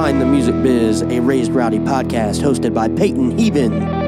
Behind the Music Biz, a Raised Rowdy podcast hosted by Peyton Heben.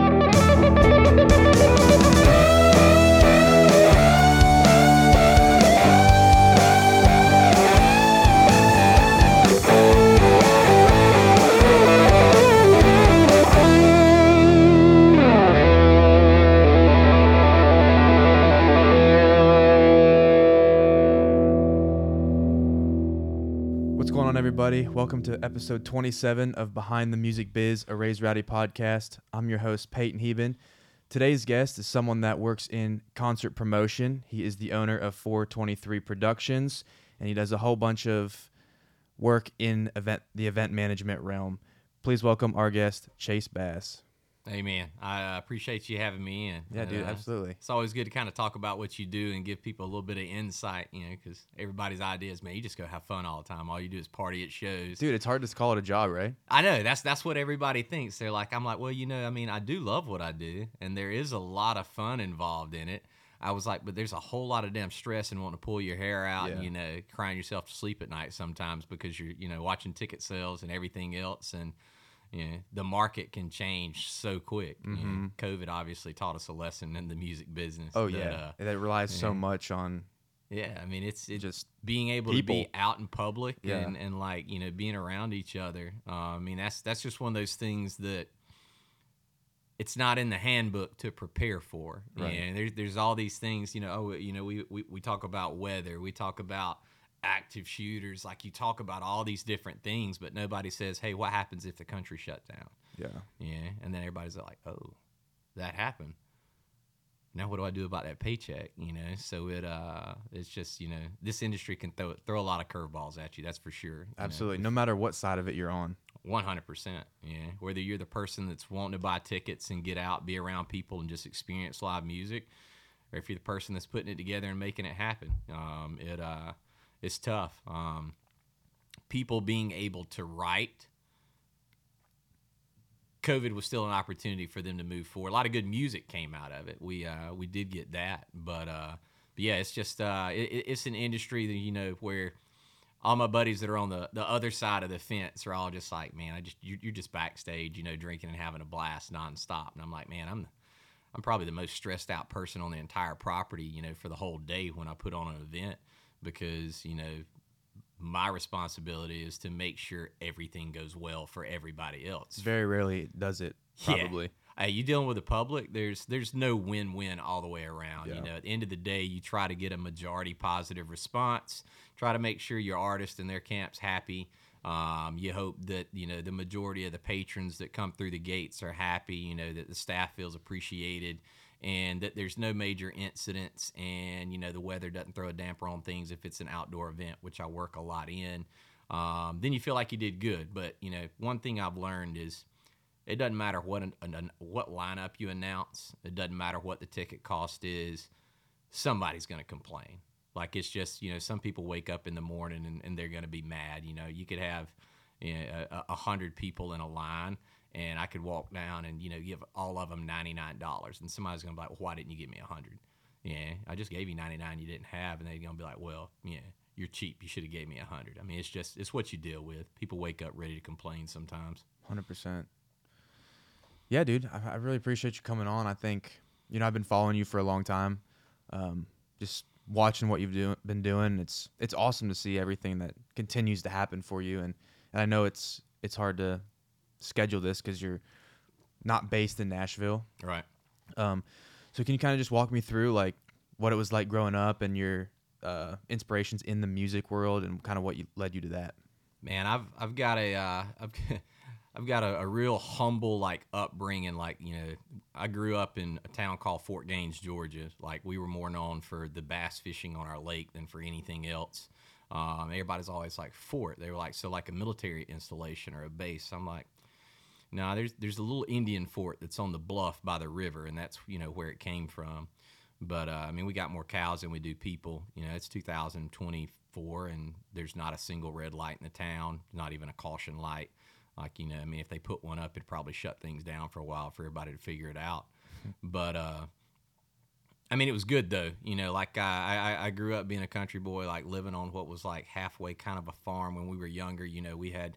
Everybody, welcome to episode 27 of Behind the Music Biz, a Raised Rowdy podcast. I'm your host, Peyton Heben. Today's guest is someone that works in concert promotion. He is the owner of 423 Productions, and he does a whole bunch of work in the event management realm. Please welcome our guest, Chase Bass. Hey, man. I appreciate you having me in. Yeah, dude, absolutely. It's always good to kind of talk about what you do and give people a little bit of insight, because everybody's idea is, man, you just go have fun all the time. All you do is party at shows. Dude, it's hard to call it a job, right? I know. That's what everybody thinks. They're like, I'm like, well, I do love what I do, and there is a lot of fun involved in it. I was like, but there's a whole lot of damn stress and wanting to pull your hair out and, crying yourself to sleep at night sometimes because you're, watching ticket sales and everything else, and the market can change so quick. Mm-hmm. COVID obviously taught us a lesson in the music business. Oh, that relies so much on. Yeah, I mean, it's just being able people. to be out in public and like, being around each other. I mean, that's just one of those things that it's not in the handbook to prepare for. Right. And there's all these things, we talk about weather, we talk about active shooters, like you talk about all these different things, but nobody says, hey, what happens if the country shut down? Yeah. And then everybody's like, oh, that happened. Now what do I do about that paycheck? So it's just, this industry can throw a lot of curveballs at you, that's for sure. Absolutely. No matter what side of it you're on. 100%. Yeah. Whether you're the person that's wanting to buy tickets and get out, be around people and just experience live music, or if you're the person that's putting it together and making it happen. It's tough. People being able to write, COVID was still an opportunity for them to move forward. A lot of good music came out of it. We did get that, but yeah, it's just it's an industry that where all my buddies that are on the other side of the fence are all just like, man, you're just backstage, drinking and having a blast nonstop, and I'm like, man, I'm probably the most stressed out person on the entire property, for the whole day when I put on an event. Because, my responsibility is to make sure everything goes well for everybody else. Very rarely does it, probably. Yeah. You dealing with the public, there's no win-win all the way around. Yeah. At the end of the day, you try to get a majority positive response, try to make sure your artist and their camp's happy. You hope that, the majority of the patrons that come through the gates are happy, that the staff feels appreciated, and that there's no major incidents, and the weather doesn't throw a damper on things if it's an outdoor event, which I work a lot in. Then you feel like you did good. But one thing I've learned is it doesn't matter what lineup you announce. It doesn't matter what the ticket cost is. Somebody's going to complain. Like, it's just some people wake up in the morning and they're going to be mad. You could have 100 people in a line, and I could walk down and, give all of them $99. And somebody's going to be like, well, why didn't you give me 100? Yeah, I just gave you 99 you didn't have. And they're going to be like, well, yeah, you're cheap. You should have gave me 100. I mean, it's what you deal with. People wake up ready to complain sometimes. 100%. Yeah, dude, I really appreciate you coming on. I think, I've been following you for a long time. Just watching what you've been doing. It's awesome to see everything that continues to happen for you. And I know it's hard to schedule this because you're not based in Nashville, right? So can you kind of just walk me through like what it was like growing up and your inspirations in the music world and kind of what led you to that? Man, I've got a real humble like upbringing. Like, I grew up in a town called Fort Gaines, Georgia. Like, we were more known for the bass fishing on our lake than for anything else. Everybody's always like, fort. They were like, so like a military installation or a base. I'm like, no, there's a little Indian fort that's on the bluff by the river, and that's where it came from. But I mean, we got more cows than we do people. It's 2024, and there's not a single red light in the town, not even a caution light. Like, I mean, if they put one up, it'd probably shut things down for a while for everybody to figure it out. But I mean, it was good though. Like I grew up being a country boy, like living on what was like halfway kind of a farm when we were younger. We had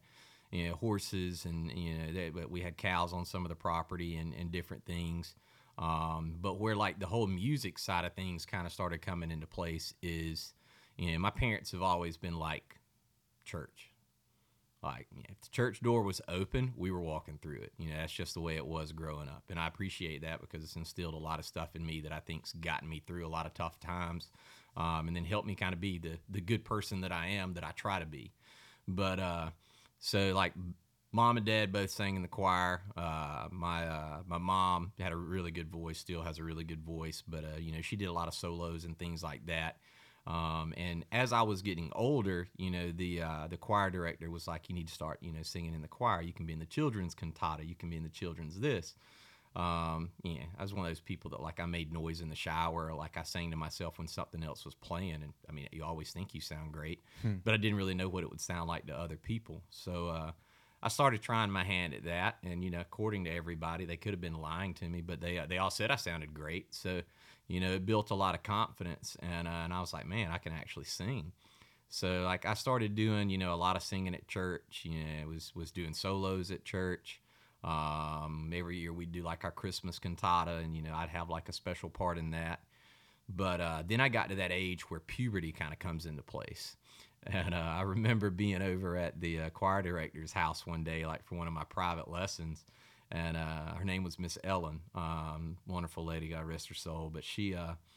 horses, and we had cows on some of the property and different things. But where like the whole music side of things kind of started coming into place is, my parents have always been like church. Like, if the church door was open, we were walking through it. That's just the way it was growing up. And I appreciate that because it's instilled a lot of stuff in me that I think's gotten me through a lot of tough times, and then helped me kind of be the good person that I am, that I try to be. But so like mom and dad both sang in the choir. My mom had a really good voice, still has a really good voice, but she did a lot of solos and things like that. And as I was getting older, the choir director was like, you need to start, singing in the choir. You can be in the children's cantata. You can be in the children's this. I was one of those people that like I made noise in the shower, or like I sang to myself when something else was playing. And I mean, you always think you sound great, but I didn't really know what it would sound like to other people. So, I started trying my hand at that. And, according to everybody, they could have been lying to me, but they all said I sounded great. So, it built a lot of confidence, and I was like, man, I can actually sing. So like I started doing, a lot of singing at church. Was doing solos at church. Every year we'd do like our Christmas cantata, and I'd have like a special part in that. But then I got to that age where puberty kind of comes into place. And I remember being over at the choir director's house one day, like for one of my private lessons. And her name was Miss Ellen, wonderful lady, God rest her soul. But she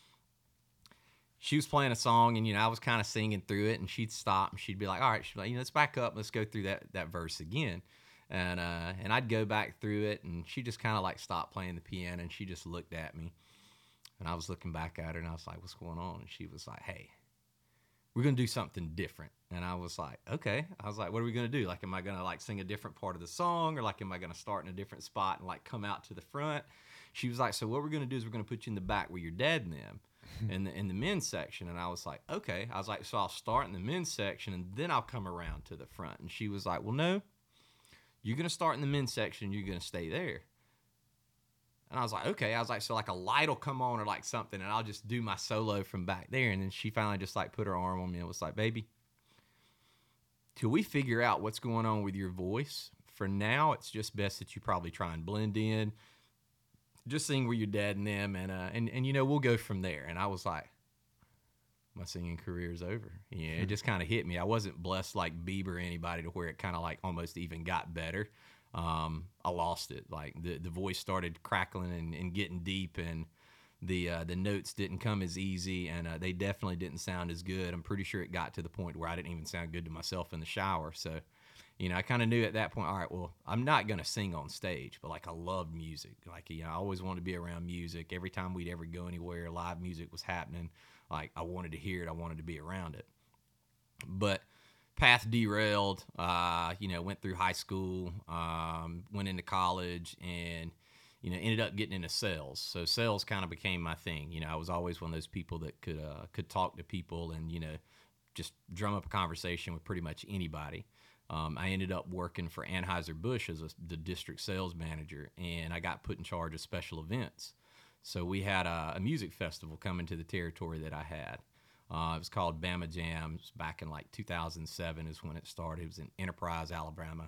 was playing a song, and I was kind of singing through it, and she'd stop and she'd be like, "All right," she'd be like, "Let's back up, let's go through that verse again." And I'd go back through it, and she just kind of like stopped playing the piano, and she just looked at me, and I was looking back at her, and I was like, "What's going on?" And she was like, "Hey, we're going to do something different." And I was like, okay. I was like, what are we going to do? Like, am I going to like sing a different part of the song, or like, am I going to start in a different spot and like come out to the front? She was like, so what we're going to do is we're going to put you in the back where your dad and them in the men's section. And I was like, okay. I was like, so I'll start in the men's section and then I'll come around to the front. And she was like, well, no, you're going to start in the men's section and you're going to stay there. And I was like, okay. I was like, so like a light will come on or like something, and I'll just do my solo from back there. And then she finally just like put her arm on me and was like, baby, till we figure out what's going on with your voice, for now, it's just best that you probably try and blend in. Just sing with your dad and them, and we'll go from there. And I was like, my singing career is over. It just kind of hit me. I wasn't blessed like Bieber or anybody to where it kind of like almost even got better. I lost it. Like the voice started crackling and getting deep, and the notes didn't come as easy, and they definitely didn't sound as good. I'm pretty sure it got to the point where I didn't even sound good to myself in the shower. So, I kind of knew at that point, all right, well, I'm not going to sing on stage, but like I loved music. Like, I always wanted to be around music. Every time we'd ever go anywhere, live music was happening. Like, I wanted to hear it. I wanted to be around it. But path derailed, went through high school, went into college, and, ended up getting into sales. So sales kind of became my thing. I was always one of those people that could talk to people and, just drum up a conversation with pretty much anybody. I ended up working for Anheuser-Busch as the district sales manager, and I got put in charge of special events. So we had a music festival come into the territory that I had. It was called Bama Jams. Back in like 2007 is when it started. It was in Enterprise, Alabama.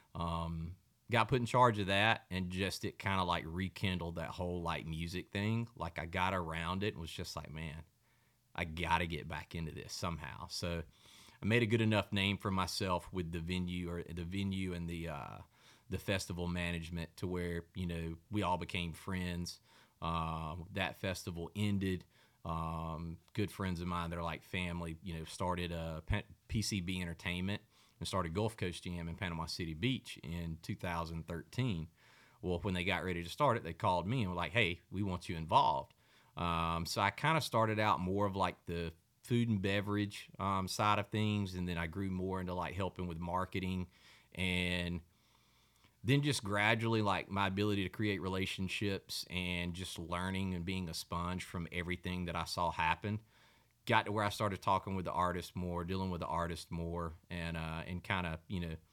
Got put in charge of that, and just it kind of like rekindled that whole like music thing. Like I got around it and was just like, man, I got to get back into this somehow. So I made a good enough name for myself with the venue and the festival management to where, we all became friends. That festival ended. Good friends of mine that are like family, started PCB Entertainment and started Gulf Coast Jam in Panama City Beach in 2013. Well, when they got ready to start it, they called me and were like, hey, we want you involved. So I kind of started out more of like the food and beverage side of things, and then I grew more into like helping with marketing, and then just gradually like my ability to create relationships and just learning and being a sponge from everything that I saw happen got to where I started talking with the artist more, dealing with the artist more, and kind of,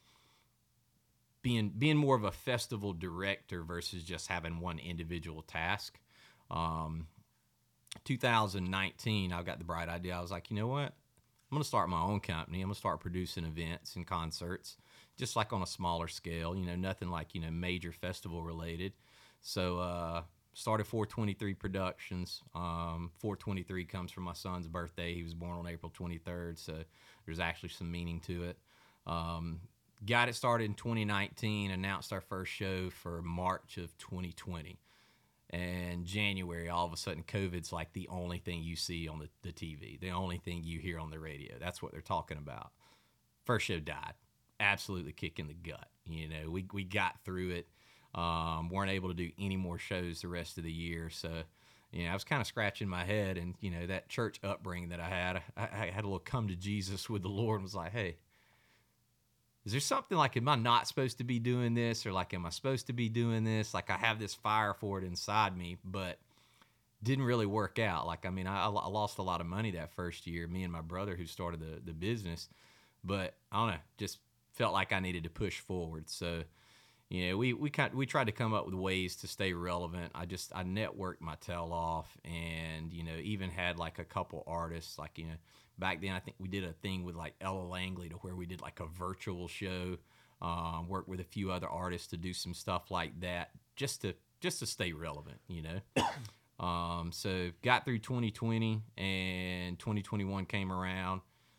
being more of a festival director versus just having one individual task. 2019, I got the bright idea. I was like, you know what? I'm going to start my own company. I'm going to start producing events and concerts, just like on a smaller scale, nothing like, major festival related. So, started 423 Productions. 423 comes from my son's birthday. He was born on April 23rd, so there's actually some meaning to it. Got it started in 2019, announced our first show for March of 2020. And January, all of a sudden, COVID's like the only thing you see on the TV, the only thing you hear on the radio. That's what they're talking about. First show died. Absolutely kick in the gut. We got through it. Weren't able to do any more shows the rest of the year. So, I was kind of scratching my head, and, that church upbringing that I had a little come to Jesus with the Lord and was like, hey, is there something like, am I not supposed to be doing this? Or like, am I supposed to be doing this? Like, I have this fire for it inside me, but didn't really work out. Like, I lost a lot of money that first year, me and my brother who started the business, but I don't know, just felt like I needed to push forward. So, we tried to come up with ways to stay relevant. I networked my tail off, and, even had like a couple artists, like, back then I think we did a thing with like Ella Langley to where we did like a virtual show, worked with a few other artists to do some stuff like that, just to stay relevant, So got through 2020, and 2021 came around.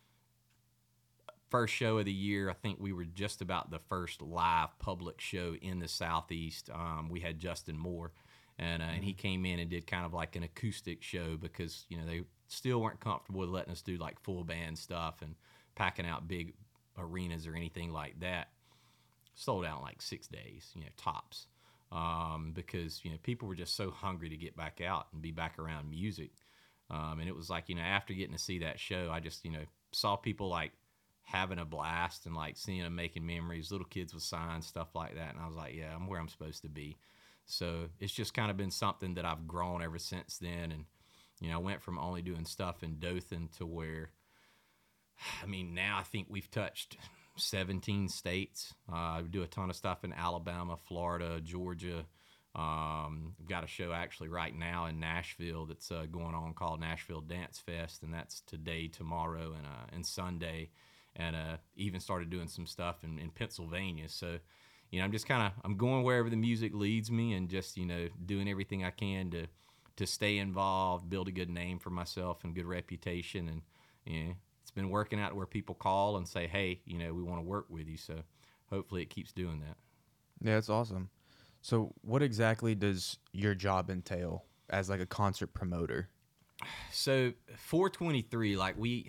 First show of the year, I think we were just about the first live public show in the Southeast. We had Justin Moore, and he came in and did kind of like an acoustic show because, they still weren't comfortable with letting us do like full band stuff and packing out big arenas or anything like that. Sold out in like 6 days, tops, because, people were just so hungry to get back out and be back around music. And it was like, after getting to see that show, I just, saw people like having a blast and like seeing them making memories, little kids with signs, stuff like that. And I was like, yeah, I'm where I'm supposed to be. So it's just kind of been something that I've grown ever since then. And, I went from only doing stuff in Dothan to where, now I think we've touched 17 states. We do a ton of stuff in Alabama, Florida, Georgia. Got a show actually right now in Nashville that's going on called Nashville Dance Fest, and that's today, tomorrow, and Sunday. And even started doing some stuff in Pennsylvania. So, I'm just I'm going wherever the music leads me, and just, doing everything I can to stay involved, build a good name for myself and good reputation. And, it's been working out where people call and say, hey, we want to work with you. So hopefully it keeps doing that. Yeah, it's awesome. So what exactly does your job entail as like a concert promoter? So 423, like we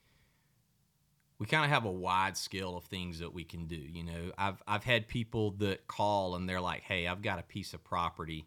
kind of have a wide scale of things that we can do. I've had people that call and they're like, hey, I've got a piece of property.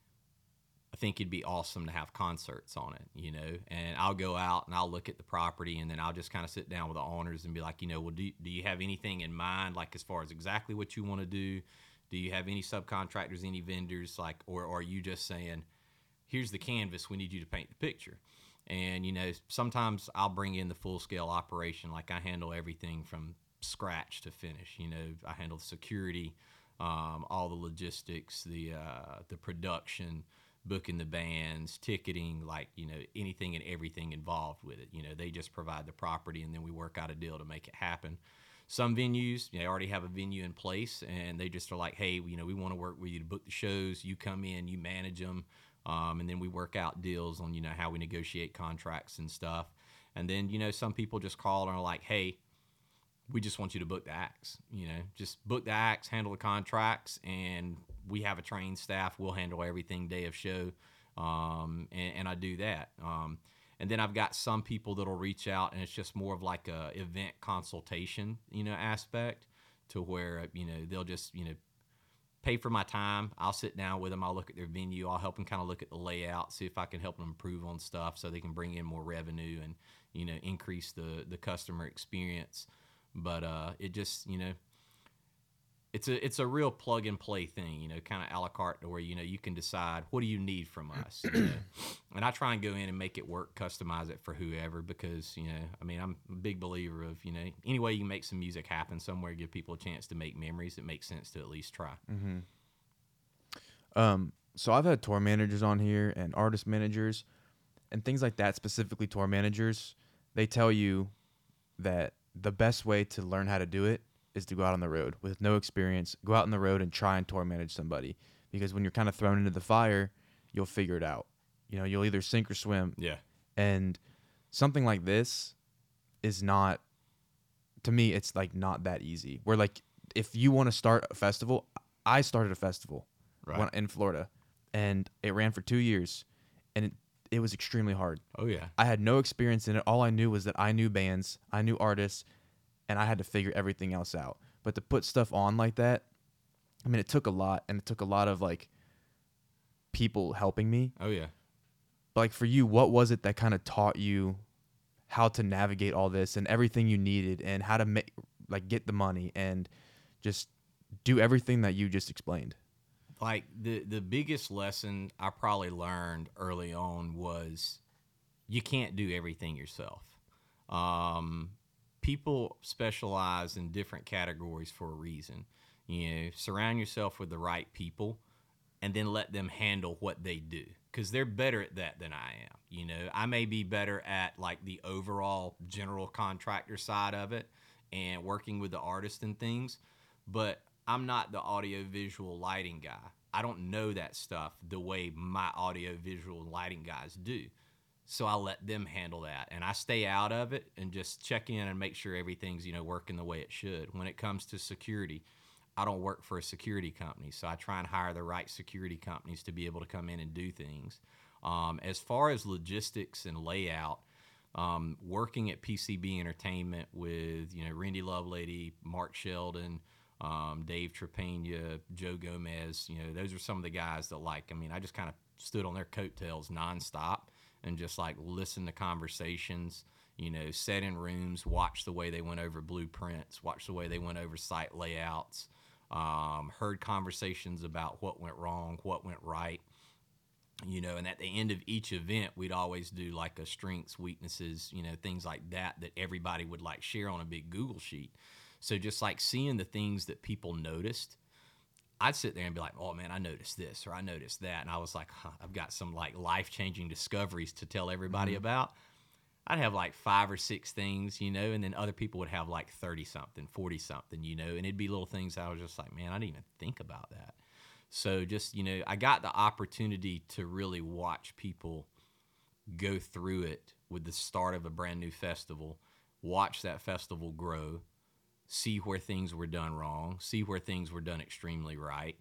I think it'd be awesome to have concerts on it, and I'll go out and I'll look at the property, and then I'll just kind of sit down with the owners and be like, well, do you have anything in mind, like as far as exactly what you want to do? Do you have any subcontractors, any vendors, like, or are you just saying, here's the canvas, we need you to paint the picture? And, sometimes I'll bring in the full-scale operation. Like, I handle everything from scratch to finish. I handle the security, all the logistics, the production, booking the bands, ticketing, like, anything and everything involved with it. They just provide the property, and then we work out a deal to make it happen. Some venues, they already have a venue in place, and they just are like, hey, we want to work with you to book the shows. You come in, you manage them. And then we work out deals on, how we negotiate contracts and stuff. And then, some people just call and are like, hey, we just want you to book the acts, just book the acts, handle the contracts, and we have a trained staff. We'll handle everything day of show. And I do that. And then I've got some people that'll reach out, and it's just more of like a event consultation, aspect to where, they'll just, pay for my time. I'll sit down with them. I'll look at their venue. I'll help them kind of look at the layout, see if I can help them improve on stuff so they can bring in more revenue and, increase the customer experience. But it just, it's a real plug and play thing, kind of a la carte, to where, you can decide, what do you need from us? And I try and go in and make it work, customize it for whoever, because, I'm a big believer of, any way you can make some music happen somewhere, give people a chance to make memories, it makes sense to at least try. Mm-hmm. So I've had tour managers on here and artist managers and things like that, specifically tour managers. They tell you that the best way to learn how to do it is to go out on the road with no experience. Go out on the road and try and tour manage somebody, because when you're kind of thrown into the fire, you'll figure it out. You'll either sink or swim. Yeah. And something like this is not, to me, it's like not that easy. Where like if you want to start a festival, I started a festival in Florida, and it ran for 2 years, and it was extremely hard. Oh yeah. I had no experience in it. All I knew was that I knew bands, I knew artists, and I had to figure everything else out. But to put stuff on like that, I mean, it took a lot, and it took a lot of like people helping me. Oh yeah. But like for you, what was it that kind of taught you how to navigate all this and everything you needed, and how to get the money and just do everything that you just explained? Like the biggest lesson I probably learned early on was you can't do everything yourself. People specialize in different categories for a reason. Surround yourself with the right people, and then let them handle what they do, because they're better at that than I am. I may be better at like the overall general contractor side of it and working with the artist and things, but I'm not the audio visual lighting guy. I don't know that stuff the way my audio visual lighting guys do. So I let them handle that, and I stay out of it and just check in and make sure everything's, working the way it should. When it comes to security, I don't work for a security company, so I try and hire the right security companies to be able to come in and do things. As far as logistics and layout, working at PCB Entertainment with, Randy Lovelady, Mark Sheldon, Dave Trepagna, Joe Gomez, those are some of the guys that I just kind of stood on their coattails nonstop and just listen to conversations, sat in rooms, watch the way they went over blueprints, watch the way they went over site layouts, heard conversations about what went wrong, what went right, and at the end of each event, we'd always do a strengths, weaknesses, things like that everybody would share on a big Google sheet. So just seeing the things that people noticed, I'd sit there and be like, oh man, I noticed this, or I noticed that. And I was like, I've got some life-changing discoveries to tell everybody about. I'd have 5 or 6 things, and then other people would have 30 something, 40 something, and it'd be little things I was just like, man, I didn't even think about that. So just, I got the opportunity to really watch people go through it with the start of a brand new festival, watch that festival grow, see where things were done wrong, see where things were done extremely right.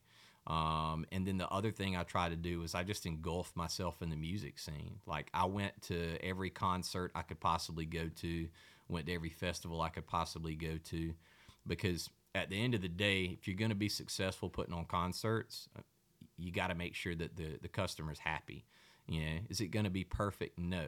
And then the other thing I try to do is I just engulf myself in the music scene. I went to every concert I could possibly go to, went to every festival I could possibly go to, because at the end of the day, if you're going to be successful putting on concerts, you got to make sure that the customer's happy. Is it going to be perfect? No.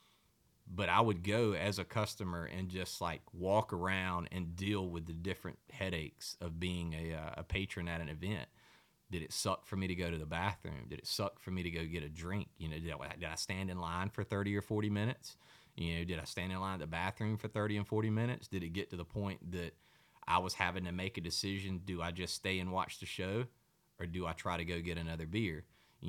But I would go as a customer and just walk around and deal with the different headaches of being a patron at an event. Did it suck for me to go to the bathroom? Did it suck for me to go get a drink? Did I stand in line for 30 or 40 minutes? Did I stand in line at the bathroom for 30 and 40 minutes? Did it get to the point that I was having to make a decision? Do I just stay and watch the show, or do I try to go get another beer?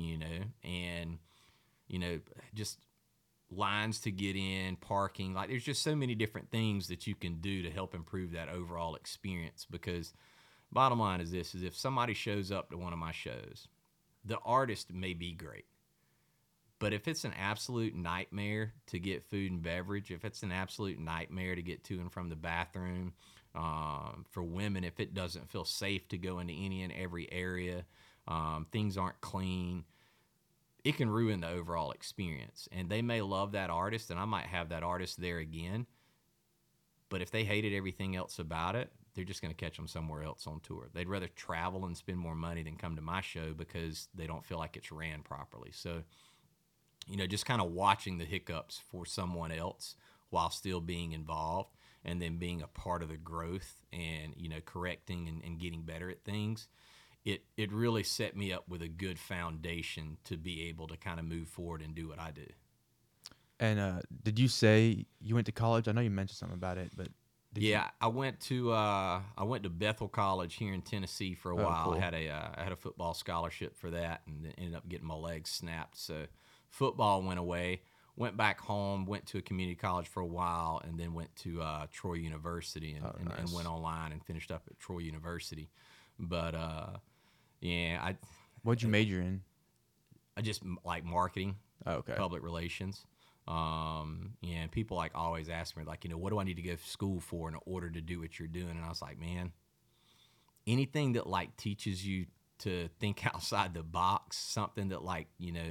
And just lines to get in, parking. There's just so many different things that you can do to help improve that overall experience, because bottom line is this, is if somebody shows up to one of my shows, the artist may be great, but if it's an absolute nightmare to get food and beverage, if it's an absolute nightmare to get to and from the bathroom, for women, if it doesn't feel safe to go into any and every area, things aren't clean, it can ruin the overall experience. And they may love that artist, and I might have that artist there again, but if they hated everything else about it, they're just going to catch them somewhere else on tour. They'd rather travel and spend more money than come to my show because they don't feel like it's ran properly. So, just kind of watching the hiccups for someone else while still being involved, and then being a part of the growth and, correcting and getting better at things. It really set me up with a good foundation to be able to kind of move forward and do what I do. And did you say you went to college? I know you mentioned something about it, but I went to Bethel College here in Tennessee for a while. Cool. I had a football scholarship for that, and ended up getting my legs snapped. So football went away. went back home, went to a community college for a while, and then went to Troy University and went online and finished up at Troy University. But yeah, What'd you major in? I just like marketing, Okay. public relations. Yeah, and people like always ask me like, what do I need to go to school for in order to do what you're doing? And I was like, man, anything that like teaches you to think outside the box, something that like,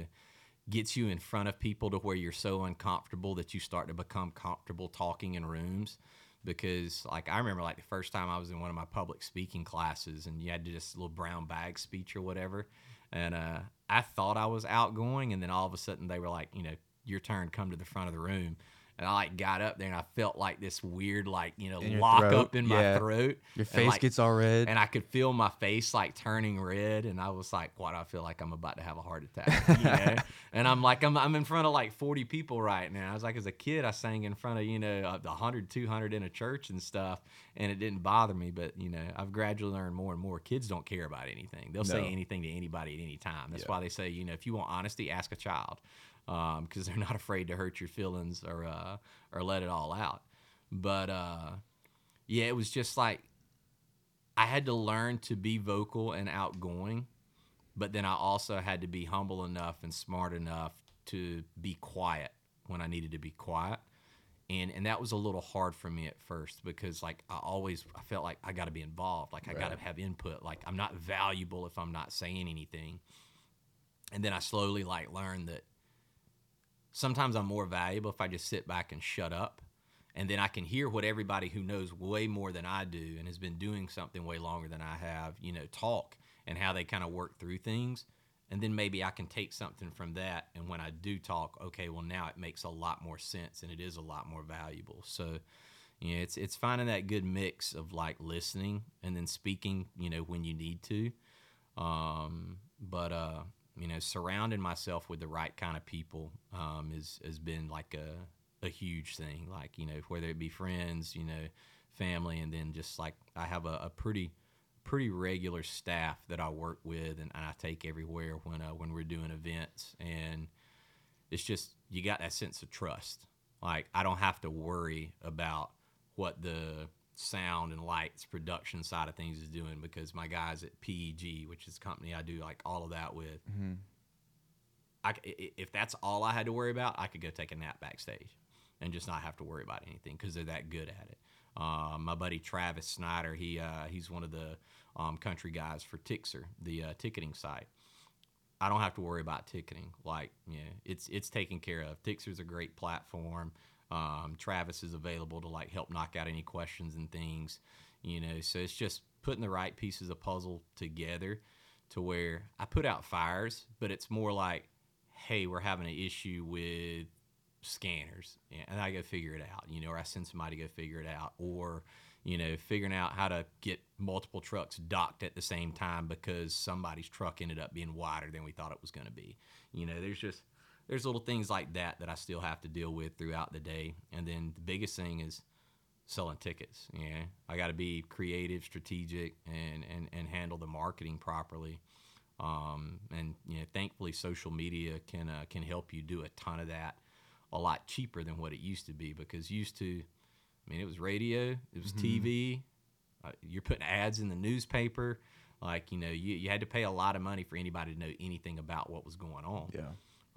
gets you in front of people to where you're so uncomfortable that you start to become comfortable talking in rooms. Because like I remember like the first time I was in one of my public speaking classes and you had to do this little brown bag speech or whatever. And I thought I was outgoing, and then all of a sudden they were like, your turn, come to the front of the room. And I like got up there and I felt like this weird like lock throat. up in my throat. Your face gets all red. And I could feel my face like turning red, and I was like, "What? I feel like I'm about to have a heart attack." And I'm like, I'm in front of like 40 people right now. I was like, as a kid, I sang in front of 100, 200 in a church and stuff, and it didn't bother me. But I've gradually learned more and more. Kids don't care about anything. They'll say anything to anybody at any time. That's why they say, if you want honesty, ask a child. Because they're not afraid to hurt your feelings or let it all out. But yeah, it was just like I had to learn to be vocal and outgoing, but then I also had to be humble enough and smart enough to be quiet when I needed to be quiet. And that was a little hard for me at first because like I felt like I got to be involved, like I got to have input, like I'm not valuable if I'm not saying anything. And then I slowly like learned that sometimes I'm more valuable if I just sit back and shut up, and then I can hear what everybody who knows way more than I do and has been doing something way longer than I have, talk and how they kind of work through things. And then maybe I can take something from that. And when I do talk, okay, well, now it makes a lot more sense and it is a lot more valuable. So, it's finding that good mix of like listening and then speaking, when you need to. Surrounding myself with the right kind of people has been like a huge thing. Like, whether it be friends, family, and then just like I have a pretty regular staff that I work with and I take everywhere when we're doing events. And it's just, you got that sense of trust. Like, I don't have to worry about what the sound and lights production side of things is doing because my guys at PEG, which is the company I do like all of that with, if that's all I had to worry about, I could go take a nap backstage and just not have to worry about anything because they're that good at it. My buddy Travis Snyder, he's one of the country guys for Tixer, the ticketing site. I don't have to worry about ticketing. Like, it's taken care of. Tixer's a great platform. Travis is available to like help knock out any questions and things, so it's just putting the right pieces of puzzle together to where I put out fires, but it's more like, hey, we're having an issue with scanners, and I go figure it out, or I send somebody to go figure it out, or, figuring out how to get multiple trucks docked at the same time because somebody's truck ended up being wider than we thought it was going to be. There's little things like that I still have to deal with throughout the day. And then the biggest thing is selling tickets. I got to be creative, strategic, and handle the marketing properly. And thankfully, social media can help you do a ton of that a lot cheaper than what it used to be. Because it was radio, it was TV. You're putting ads in the newspaper. Like, you had to pay a lot of money for anybody to know anything about what was going on. Yeah.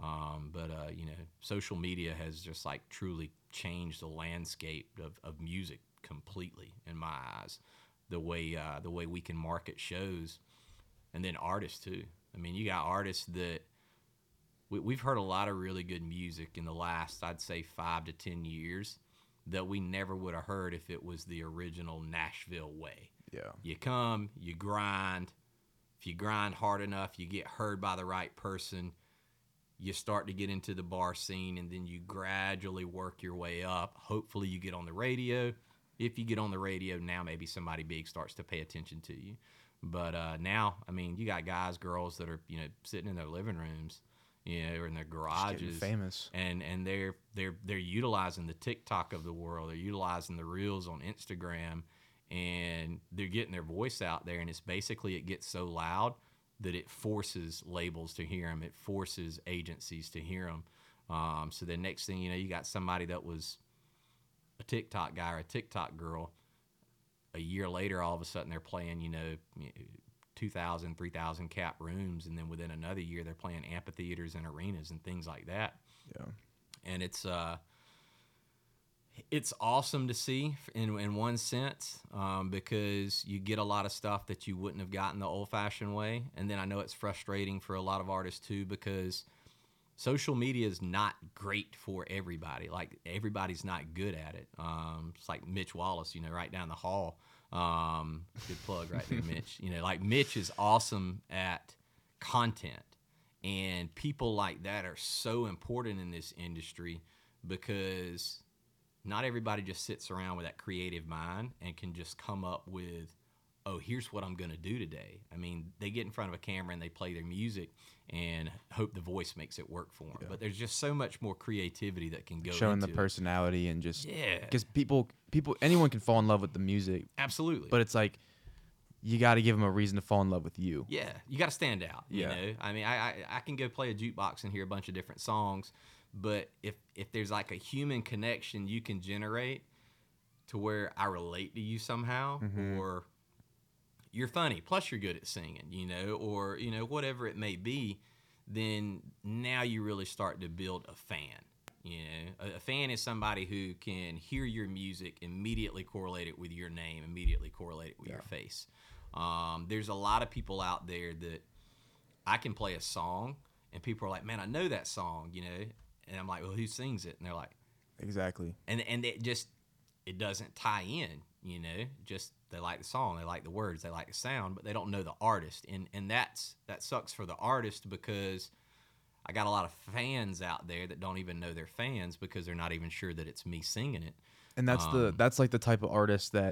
Social media has just like truly changed the landscape of music completely in my eyes. The way we can market shows, and then artists too. You got artists that we've heard a lot of really good music in the last, I'd say 5 to 10 years that we never would have heard if it was the original Nashville way. Yeah. You come, you grind. If you grind hard enough, you get heard by the right person. You start to get into the bar scene, and then you gradually work your way up. Hopefully you get on the radio. If you get on the radio, now maybe somebody big starts to pay attention to you. But now, you got guys, girls that are, sitting in their living rooms, or in their garages, famous, and they're utilizing the TikTok of the world. They're utilizing the reels on Instagram, and they're getting their voice out there. And it's basically, it gets so loud that it forces labels to hear them. It forces agencies to hear them. So the next thing you know, you got somebody that was a TikTok guy or a TikTok girl. A year later, all of a sudden they're playing, 2,000, 3,000 cap rooms, and then within another year they're playing amphitheaters and arenas and things like that. Yeah. And it's awesome to see in one sense, because you get a lot of stuff that you wouldn't have gotten the old-fashioned way. And then I know it's frustrating for a lot of artists too, because social media is not great for everybody. Like, everybody's not good at it. It's like Mitch Wallace, right down the hall. Good plug right there, Mitch. Like, Mitch is awesome at content. And people like that are so important in this industry, because not everybody just sits around with that creative mind and can just come up with, oh, here's what I'm going to do today. I mean, they get in front of a camera and they play their music and hope the voice makes it work for them. Yeah. But there's just so much more creativity that can go showing into the personality and just yeah, because people anyone can fall in love with the music. Absolutely. But it's like you got to give them a reason to fall in love with you. Yeah, you got to stand out. Yeah. I mean, I can go play a jukebox and hear a bunch of different songs, but if there's like a human connection you can generate to where I relate to you somehow, or you're funny, plus you're good at singing, or whatever it may be, then now you really start to build a fan. A fan is somebody who can hear your music, immediately correlate it with your name, immediately correlate it with your face. There's a lot of people out there that I can play a song and people are like, man, I know that song, and I'm like, well, who sings it? And they're like, exactly. And it doesn't tie in, just they like the song, they like the words, they like the sound, but they don't know the artist. And that sucks for the artist, because I got a lot of fans out there that don't even know they're fans because they're not even sure that it's me singing it. And that's like the type of artist that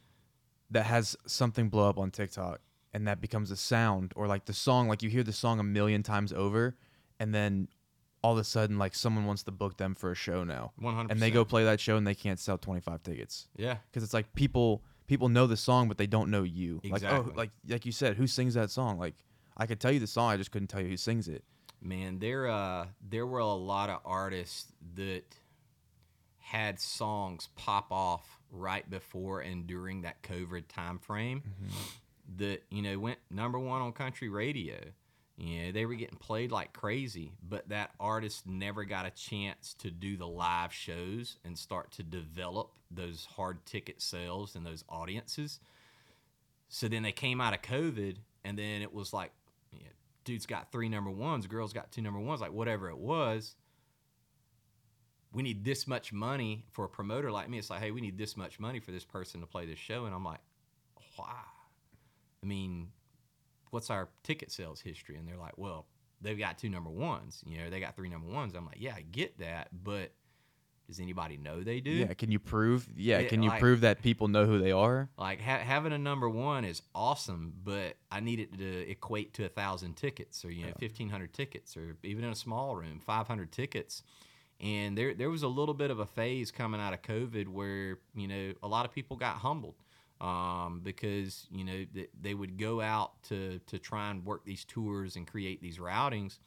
has something blow up on TikTok and that becomes a sound, or like the song, like you hear the song a million times over and then all of a sudden like someone wants to book them for a show now. 100%. And they go play that show and they can't sell 25 tickets. Yeah. Because it's like people know the song, but they don't know you. Exactly. Like, oh, like you said, who sings that song? Like, I could tell you the song, I just couldn't tell you who sings it. Man, there were a lot of artists that had songs pop off right before and during that COVID time frame that, went number one on country radio. They were getting played like crazy, but that artist never got a chance to do the live shows and start to develop those hard ticket sales and those audiences. So then they came out of COVID, and then it was like, dude's got 3 number ones, girl's got 2 number ones, like whatever it was. We need this much money for a promoter like me. It's like, hey, we need this much money for this person to play this show. And I'm like, wow. I mean, what's our ticket sales history? And they're like, well, they've got 2 number ones. They got 3 number ones. I'm like, yeah, I get that, but does anybody know they do? Yeah, can you prove? Yeah, can you prove that people know who they are? Like having a number one is awesome, but I need it to equate to 1,000 tickets, or 1,500 tickets, or even in a small room, 500 tickets. And there was a little bit of a phase coming out of COVID where a lot of people got humbled. Because they would go out to try and work these tours and create these routings,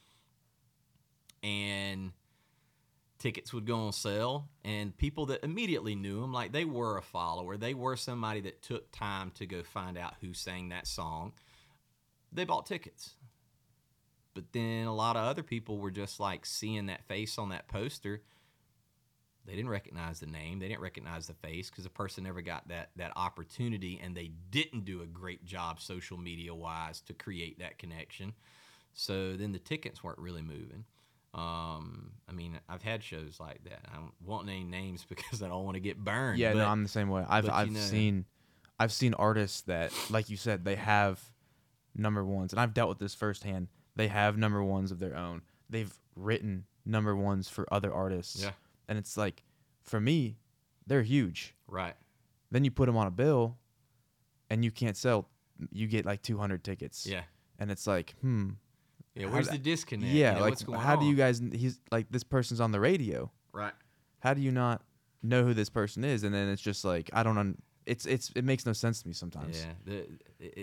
and tickets would go on sale, and people that immediately knew them, like they were a follower, they were somebody that took time to go find out who sang that song, they bought tickets. But then a lot of other people were just like seeing that face on that poster. They didn't recognize the name. They didn't recognize the face because the person never got that opportunity, and they didn't do a great job social media-wise to create that connection. So then the tickets weren't really moving. I mean, I've had shows like that. I won't name names because I don't want to get burned. Yeah, no, I'm the same way. I've seen artists that, like you said, they have number ones, and I've dealt with this firsthand. They have number ones of their own. They've written number ones for other artists. Yeah. And it's like, for me, they're huge. Right. Then you put them on a bill, and you can't sell. You get like 200 tickets. Yeah. And it's like, Yeah, where's the disconnect? Yeah, like what's going how on? do you guys? He's like, this person's on the radio. Right. How do you not know who this person is? And then it's just like, I don't. It makes no sense to me sometimes. Yeah.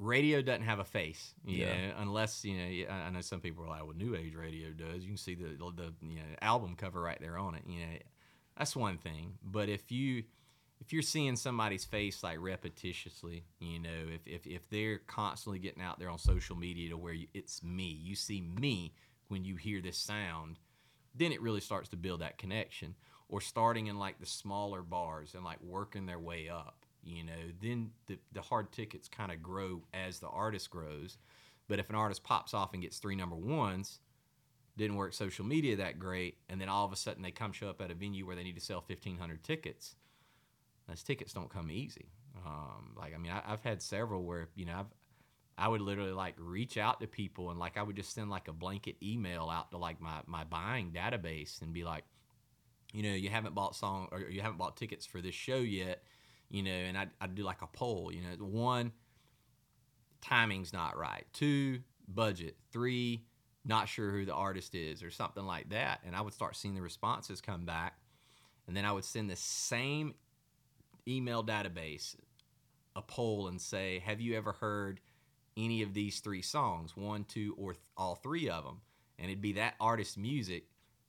radio doesn't have a face, you Yeah. know, unless, you know, I know some people are like, well, New Age radio does. You can see the you know, album cover right there on it. You know, that's one thing. But if you're seeing somebody's face like repetitiously, you know, if they're constantly getting out there on social media to where it's me, you see me when you hear this sound, then it really starts to build that connection. Or starting in like the smaller bars and like working their way up, you know, then the hard tickets kind of grow as the artist grows. But if an artist pops off and gets 3 number ones, didn't work social media that great, and then all of a sudden they come show up at a venue where they need to sell 1,500 tickets, those tickets don't come easy. Like, I mean, I've had several where, you know, I would literally like reach out to people and like I would just send like a blanket email out to like my buying database and be like, you know, you haven't bought tickets for this show yet, you know, and I'd do like a poll, you know, 1, timing's not right, 2, budget, 3, not sure who the artist is or something like that. And I would start seeing the responses come back, and then I would send the same email database a poll and say, have you ever heard any of these 3 songs, 1, 2, or all 3 of them? And it'd be that artist's music.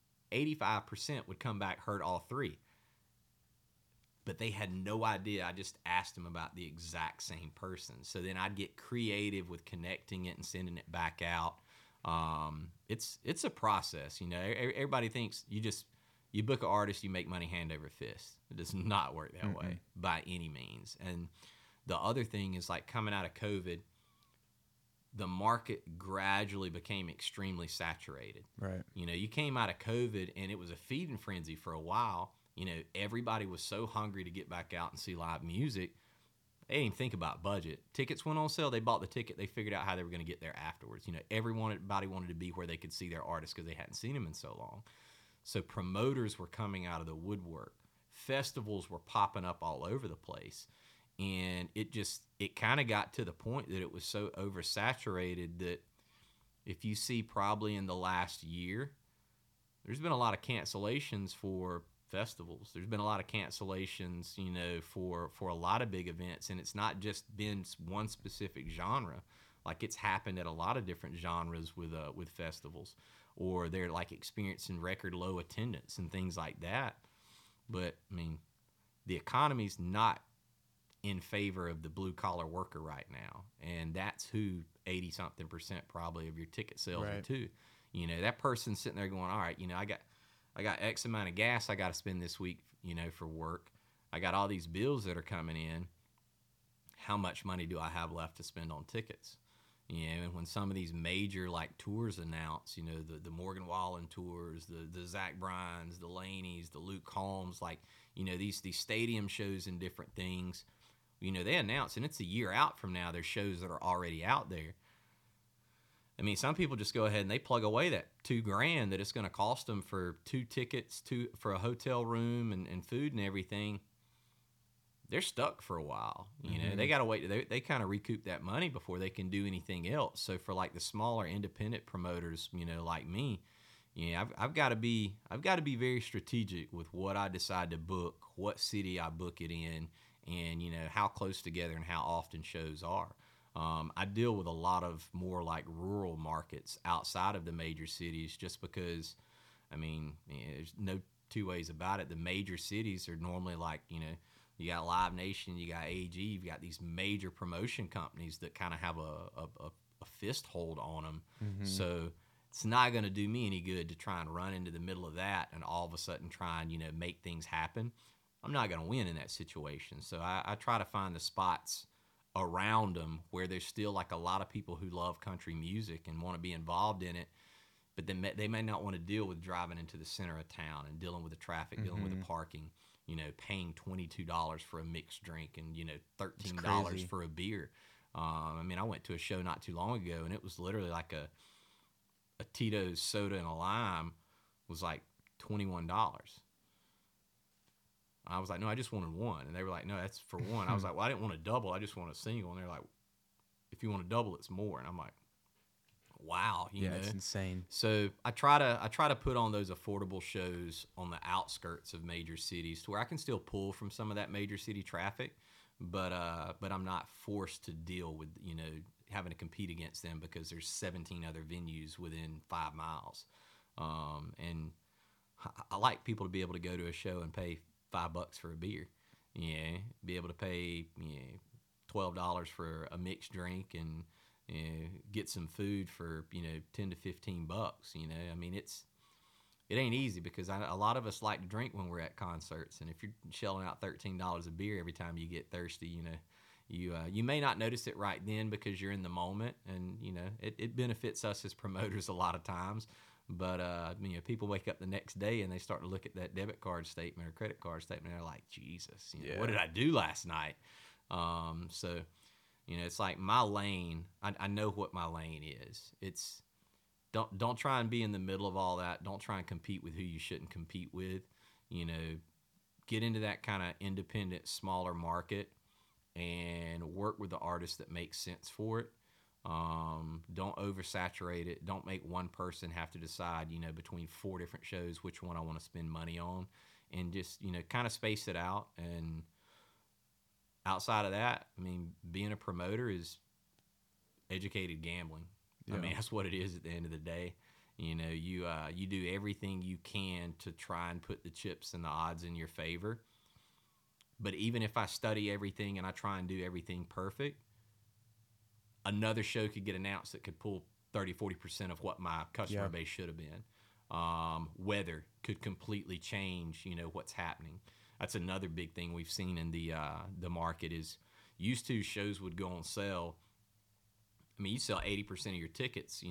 85% would come back, heard all 3. But they had no idea. I just asked them about the exact same person. So then I'd get creative with connecting it and sending it back out. It's a process, you know. Everybody thinks you book an artist, you make money hand over fist. It does not work that way by any means. And the other thing is, like, coming out of COVID, the market gradually became extremely saturated. Right. You know, you came out of COVID and it was a feeding frenzy for a while. You know, everybody was so hungry to get back out and see live music. They didn't even think about budget. Tickets went on sale. They bought the ticket. They figured out how they were going to get there afterwards. You know, everybody wanted to be where they could see their artists because they hadn't seen them in so long. So promoters were coming out of the woodwork. Festivals were popping up all over the place. And it kind of got to the point that it was so oversaturated that if you see probably in the last year, there's been a lot of cancellations for festivals. There's been a lot of cancellations, you know, for a lot of big events. And it's not just been one specific genre. Like, it's happened at a lot of different genres with festivals. Or they're like experiencing record low attendance and things like that. But, I mean, the economy's not in favor of the blue collar worker right now, and that's who 80-something% probably of your ticket sales are to. You know, that person's sitting there going, all right, you know, I got X amount of gas I got to spend this week, you know, for work. I got all these bills that are coming in. How much money do I have left to spend on tickets? You know, and when some of these major like tours announce, you know, the Morgan Wallen tours, the Zach Bryans, the Laneys, the Luke Combs, like, you know, these stadium shows and different things. You know, they announce, and it's a year out from now, there's shows that are already out there. I mean, some people just go ahead and they plug away that $2,000 that it's going to cost them for 2 tickets for a hotel room and food and everything. They're stuck for a while. You know, they got to wait. They kind of recoup that money before they can do anything else. So for like the smaller independent promoters, you know, like me, yeah, I've got to be very strategic with what I decide to book, what city I book it in, and, you know, how close together and how often shows are. I deal with a lot of more like rural markets outside of the major cities just because, I mean, there's no 2 ways about it. The major cities are normally like, you know, you got Live Nation, you got AG, you've got these major promotion companies that kind of have a fist hold on them. So it's not going to do me any good to try and run into the middle of that and all of a sudden try and, you know, make things happen. I'm not going to win in that situation. So I try to find the spots around them where there's still like a lot of people who love country music and want to be involved in it, but they may not want to deal with driving into the center of town and dealing with the traffic, dealing with the parking, you know, paying $22 for a mixed drink and, you know, $13 for a beer. I mean, I went to a show not too long ago and it was literally like a Tito's soda and a lime was like $21. I was like, no, I just wanted one. And they were like, no, that's for one. I was like, well, I didn't want a double. I just want a single. And they're like, if you want a double, it's more. And I'm like, wow. You know? It's insane. So I try to put on those affordable shows on the outskirts of major cities to where I can still pull from some of that major city traffic, but I'm not forced to deal with, having to compete against them because there's 17 other venues within 5 miles. And I like people to be able to go to a show and pay $5 for a beer, be able to pay, $12 for a mixed drink and get some food for, $10 to $15. I mean, it ain't easy because a lot of us like to drink when we're at concerts, and if you're shelling out $13 a beer every time you get thirsty, you may not notice it right then because you're in the moment, and it benefits us as promoters a lot of times. But people wake up the next day and they start to look at that debit card statement or credit card statement, and they're like, Jesus, what did I do last night? So it's like my lane. I know what my lane is. It's don't try and be in the middle of all that. Don't try and compete with who you shouldn't compete with. Get into that kind of independent, smaller market and work with the artist that makes sense for it. Don't oversaturate it. Don't make one person have to decide, between 4 different shows, which one I want to spend money on, and just, kind of space it out. And outside of that, being a promoter is educated gambling. Yeah. That's what it is at the end of the day. You do everything you can to try and put the chips and the odds in your favor. But even if I study everything and I try and do everything perfect, another show could get announced that could pull 30-40% of what my customer base should have been. Weather could completely change, what's happening. That's another big thing we've seen in the market is used to shows would go on sale. You sell 80% of your tickets,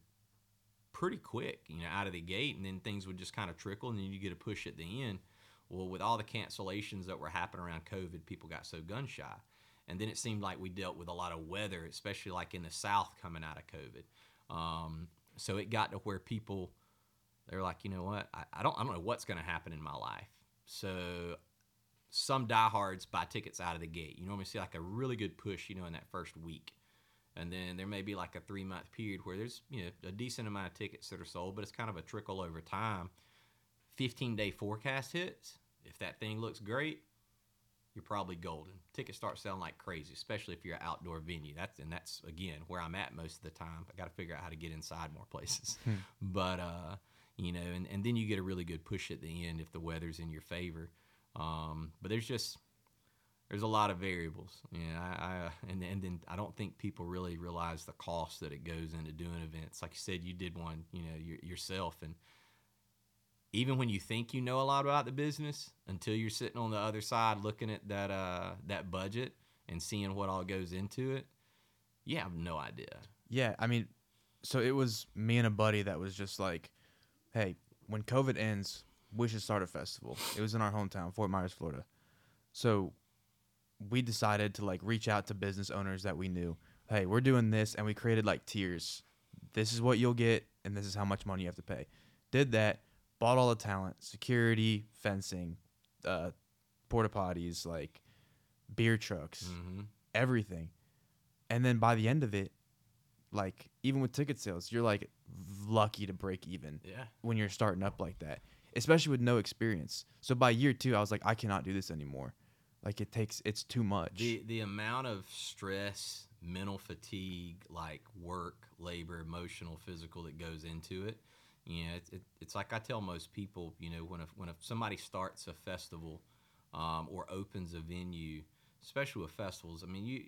pretty quick, out of the gate, and then things would just kind of trickle, and then you get a push at the end. Well, with all the cancellations that were happening around COVID, people got so gun shy. And then it seemed like we dealt with a lot of weather, especially like in the South coming out of COVID. So it got to where people, they're like, you know what, I don't know what's going to happen in my life. So some diehards buy tickets out of the gate. You normally see like a really good push, in that first week. And then there may be like a 3-month period where there's, a decent amount of tickets that are sold, but it's kind of a trickle over time. 15-day forecast hits. If that thing looks great, you're probably golden. Tickets start selling like crazy, especially if you're an outdoor venue. That's again where I'm at most of the time. I got to figure out how to get inside more places. But and then you get a really good push at the end if the weather's in your favor. But there's a lot of variables. And then I don't think people really realize the cost that it goes into doing events. Like you said, you did one, yourself, and even when you think you know a lot about the business, until you're sitting on the other side looking at that budget and seeing what all goes into it, you have no idea. Yeah, so it was me and a buddy that was just like, hey, when COVID ends, we should start a festival. It was in our hometown, Fort Myers, Florida. So we decided to reach out to business owners that we knew. Hey, we're doing this, and we created tiers. This is what you'll get, and this is how much money you have to pay. Did that. Bought all the talent, security, fencing, porta potties, beer trucks, everything. And then by the end of it, even with ticket sales, you're lucky to break even when you're starting up like that, especially with no experience. So by year 2, I was like, I cannot do this anymore. It's too much. The amount of stress, mental fatigue, work, labor, emotional, physical that goes into it. It's like I tell most people, when somebody starts a festival or opens a venue, especially with festivals,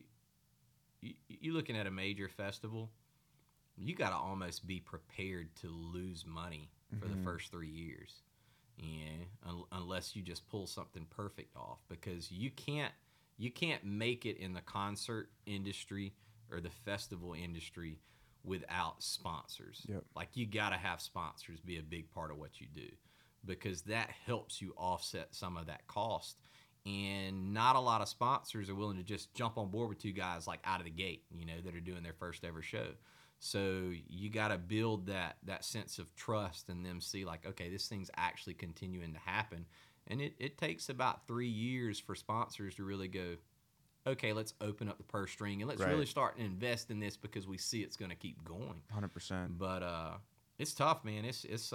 you looking at a major festival, you got to almost be prepared to lose money for the first 3 years, unless you just pull something perfect off, because you can't make it in the concert industry or the festival industry without sponsors. Yep. You got to have sponsors be a big part of what you do, because that helps you offset some of that cost. And not a lot of sponsors are willing to just jump on board with 2 guys out of the gate, that are doing their first ever show. So you got to build that sense of trust and them see okay, this thing's actually continuing to happen. And it takes about 3 years for sponsors to really go, okay, let's open up the purse string and let's really start and invest in this, because we see it's going to keep going. 100%. But it's tough, man.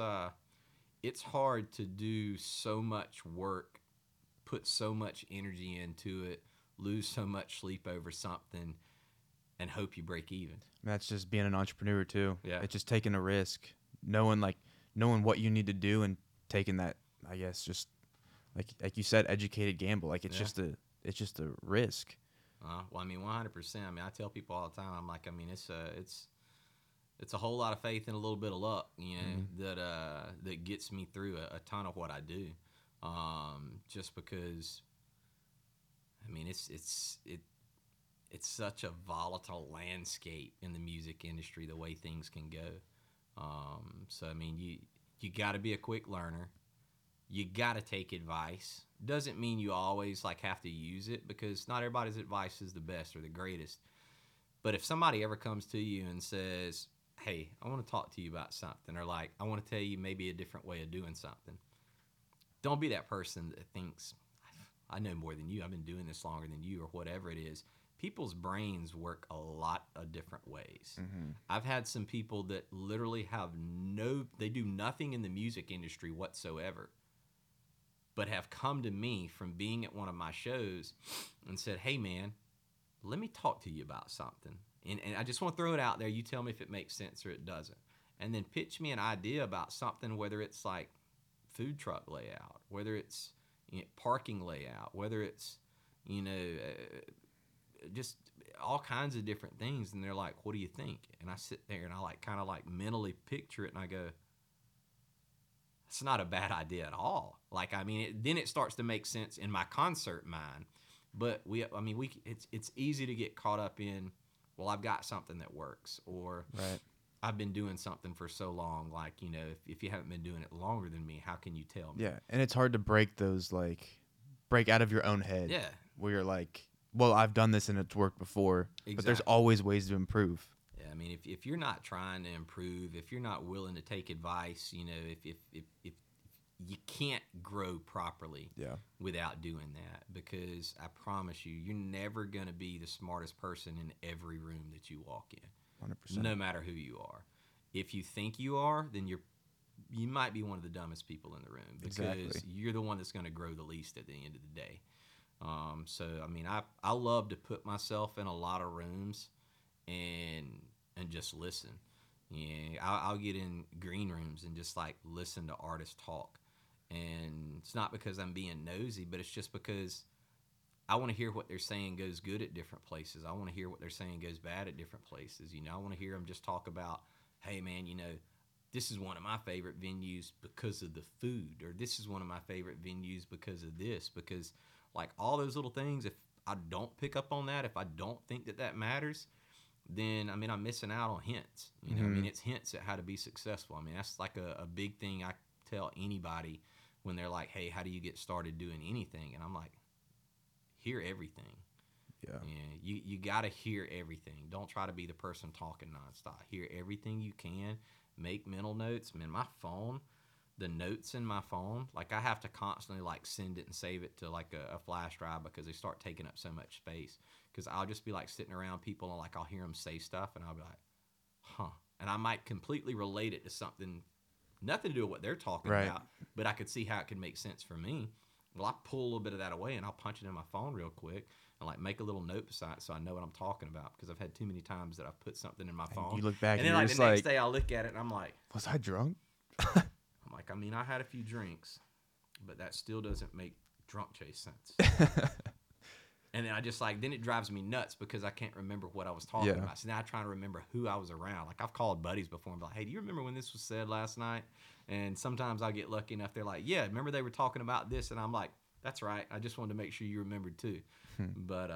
It's hard to do so much work, put so much energy into it, lose so much sleep over something and hope you break even. That's just being an entrepreneur too. Yeah. It's just taking a risk, knowing what you need to do and taking that, I guess, just like you said, educated gamble. Like it's just a risk. Well, I mean, 100%. I mean, I tell people all the time, I'm like, I mean, it's a whole lot of faith and a little bit of luck, you know, that gets me through a ton of what I do. Just because, I mean, it's such a volatile landscape in the music industry, the way things can go. So, I mean, you got to be a quick learner. You got to take advice. Doesn't mean you always have to use it, because not everybody's advice is the best or the greatest. But if somebody ever comes to you and says, hey, I want to talk to you about something, or I want to tell you maybe a different way of doing something, don't be that person that thinks, I know more than you, I've been doing this longer than you, or whatever it is. People's brains work a lot of different ways. I've had some people that literally they do nothing in the music industry whatsoever, but have come to me from being at one of my shows and said, hey man, let me talk to you about something. And I just want to throw it out there. You tell me if it makes sense or it doesn't. And then pitch me an idea about something, whether it's food truck layout, whether it's parking layout, whether it's, just all kinds of different things. And they're like, what do you think? And I sit there and I kind of mentally picture it, and I go, it's not a bad idea at all. Then it starts to make sense in my concert mind. But it's easy to get caught up in, well, I've got something that works, or right. I've been doing something for so long. If you haven't been doing it longer than me, how can you tell me? Yeah, and it's hard to break those, break out of your own head. Yeah. Where you're like, well, I've done this and it's worked before. Exactly. But there's always ways to improve. Yeah, I mean, if you're not trying to improve, if you're not willing to take advice, if you can't grow properly without doing that, because I promise you, you're never going to be the smartest person in every room that you walk in. 100%. No matter who you are. If you think you are, then you might be one of the dumbest people in the room, because you're the one that's going to grow the least at the end of the day. So, I mean, I love to put myself in a lot of rooms and just listen. Yeah, I'll get in green rooms and just listen to artists talk. And it's not because I'm being nosy, but it's just because I want to hear what they're saying goes good at different places. I want to hear what they're saying goes bad at different places. I want to hear them just talk about, hey man, this is one of my favorite venues because of the food, or this is one of my favorite venues because of this, because all those little things, if I don't pick up on that, if I don't think that matters, then, I mean, I'm missing out on hints. I mean, it's hints at how to be successful. I mean, that's a big thing I tell anybody when they're like, hey, how do you get started doing anything? And I'm like, hear everything. Yeah. You got to hear everything. Don't try to be the person talking nonstop. Hear everything you can. Make mental notes. Man, my phone, the notes in my phone, I have to constantly send it and save it to a flash drive, because they start taking up so much space. Because I'll just be sitting around people and I'll hear them say stuff and I'll be like, huh. And I might completely relate it to something, nothing to do with what they're talking about, but I could see how it could make sense for me. Well, I pull a little bit of that away and I'll punch it in my phone real quick and make a little note beside it so I know what I'm talking about, because I've had too many times that I've put something in my phone. You look back and then you're the just next day I'll look at it and I'm like, was I drunk? I'm like, I mean, I had a few drinks, but that still doesn't make drunk chase sense. And then I just then it drives me nuts because I can't remember what I was talking about. So now I'm trying to remember who I was around. I've called buddies before and be like, hey, do you remember when this was said last night? And sometimes I'll get lucky enough. They're like, yeah, remember they were talking about this? And I'm like, that's right. I just wanted to make sure you remembered too. But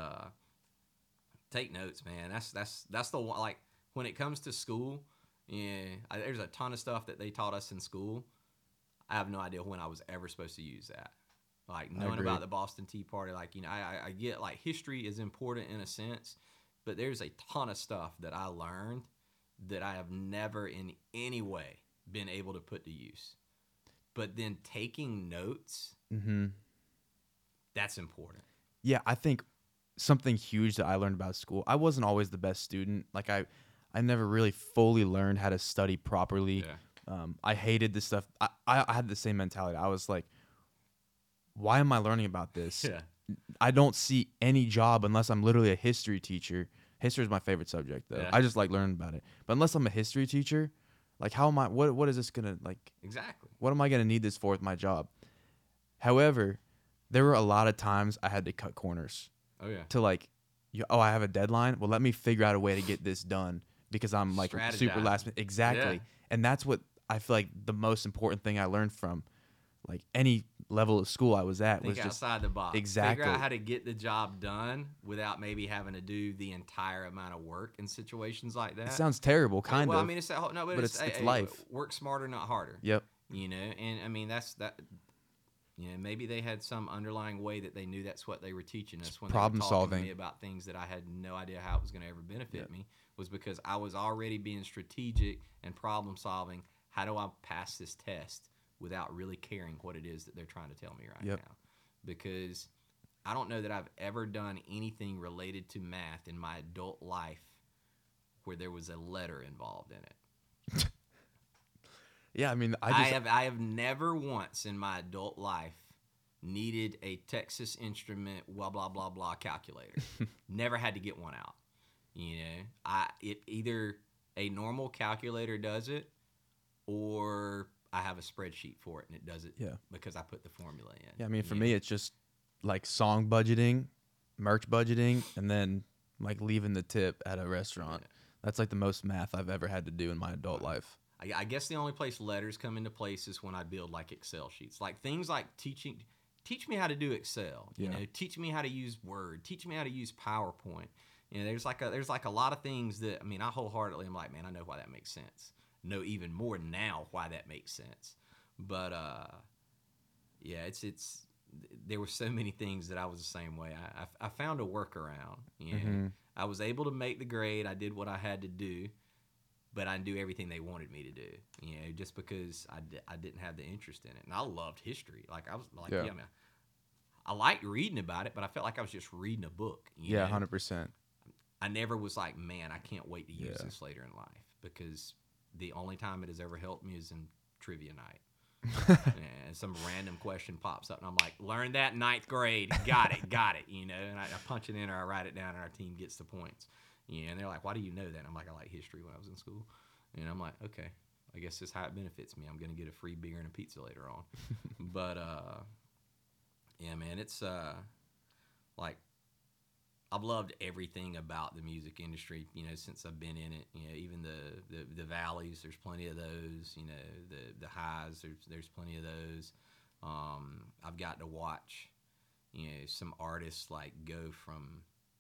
take notes, man. That's the one. When it comes to school, there's a ton of stuff that they taught us in school. I have no idea when I was ever supposed to use that. Knowing about the Boston Tea Party, I get history is important in a sense, but there's a ton of stuff that I learned that I have never in any way been able to put to use. But then taking notes, that's important. Yeah, I think something huge that I learned about school, I wasn't always the best student. I never really fully learned how to study properly. Yeah. I hated this stuff. I had the same mentality. I was like, why am I learning about this? Yeah. I don't see any job unless I'm literally a history teacher. History is my favorite subject, though. Yeah. I just like learning about it. But unless I'm a history teacher, like, how am I? What is this gonna like? Exactly. What am I gonna need this for with my job? However, there were a lot of times I had to cut corners Oh yeah. to like, I have a deadline. Well, let me figure out a way to get this done because I'm like super Strategize. last minute. Exactly, Yeah. and that's what I feel like the most important thing I learned from like any level of school I was at Think was just outside the box. exactly. Figure out how to get the job done without maybe having to do the entire amount of work in situations like that. It sounds terrible, kind well, of. I mean, it's no, but it's life. Work smarter, not harder. Yep. You know, and I mean that's that. You know, maybe they had some underlying way that they knew that's what they were teaching us when Problem they were talking solving. to me about things that I had no idea how it was going to ever benefit Yep. me. Was because I was already being strategic and problem solving. How do I pass this test without really caring what it is that they're trying to tell me right Yep. now? Because I don't know that I've ever done anything related to math in my adult life where there was a letter involved in it. Yeah, I mean, I have never once in my adult life needed a Texas Instrument blah blah blah blah calculator. Never had to get one out. You know, it either a normal calculator does it, or I have a spreadsheet for it and it does it. Yeah. Because I put the formula in. Yeah, I mean, for you me, know? it's just like song budgeting, merch budgeting, and then like leaving the tip at a restaurant. Yeah. That's like the most math I've ever had to do in my adult life. I guess the only place letters come into place is when I build like Excel sheets, like things like teach me how to do Excel. You Yeah. know, teach me how to use Word. Teach me how to use PowerPoint. You know, there's like a lot of things that I mean, I wholeheartedly am like, man, I know why that makes sense. Know even more now why that makes sense. But yeah, it's there were so many things that I was the same way. I found a workaround. You know, Mhm. I was able to make the grade. I did what I had to do. But I didn't do everything they wanted me to do, you know, just because I didn't have the interest in it. And I loved history. Like, I was like, Yeah. yeah, man, I liked reading about it, but I felt like I was just reading a book. You Yeah, know? 100%. I never was like, man, I can't wait to use Yeah. this later in life, because the only time it has ever helped me is in trivia night. And some random question pops up, and I'm like, learned that in 9th grade. Got it, you know. And I punch it in or I write it down, and our team gets the points. Yeah, and they're like, why do you know that? And I'm like, I like history when I was in school. And I'm like, okay, I guess this is how it benefits me. I'm going to get a free beer and a pizza later on. But, yeah, man, it's, like, I've loved everything about the music industry, you know, since I've been in it. You know, even the valleys, there's plenty of those. You know, the highs, there's plenty of those. I've got to watch, you know, some artists, like, go from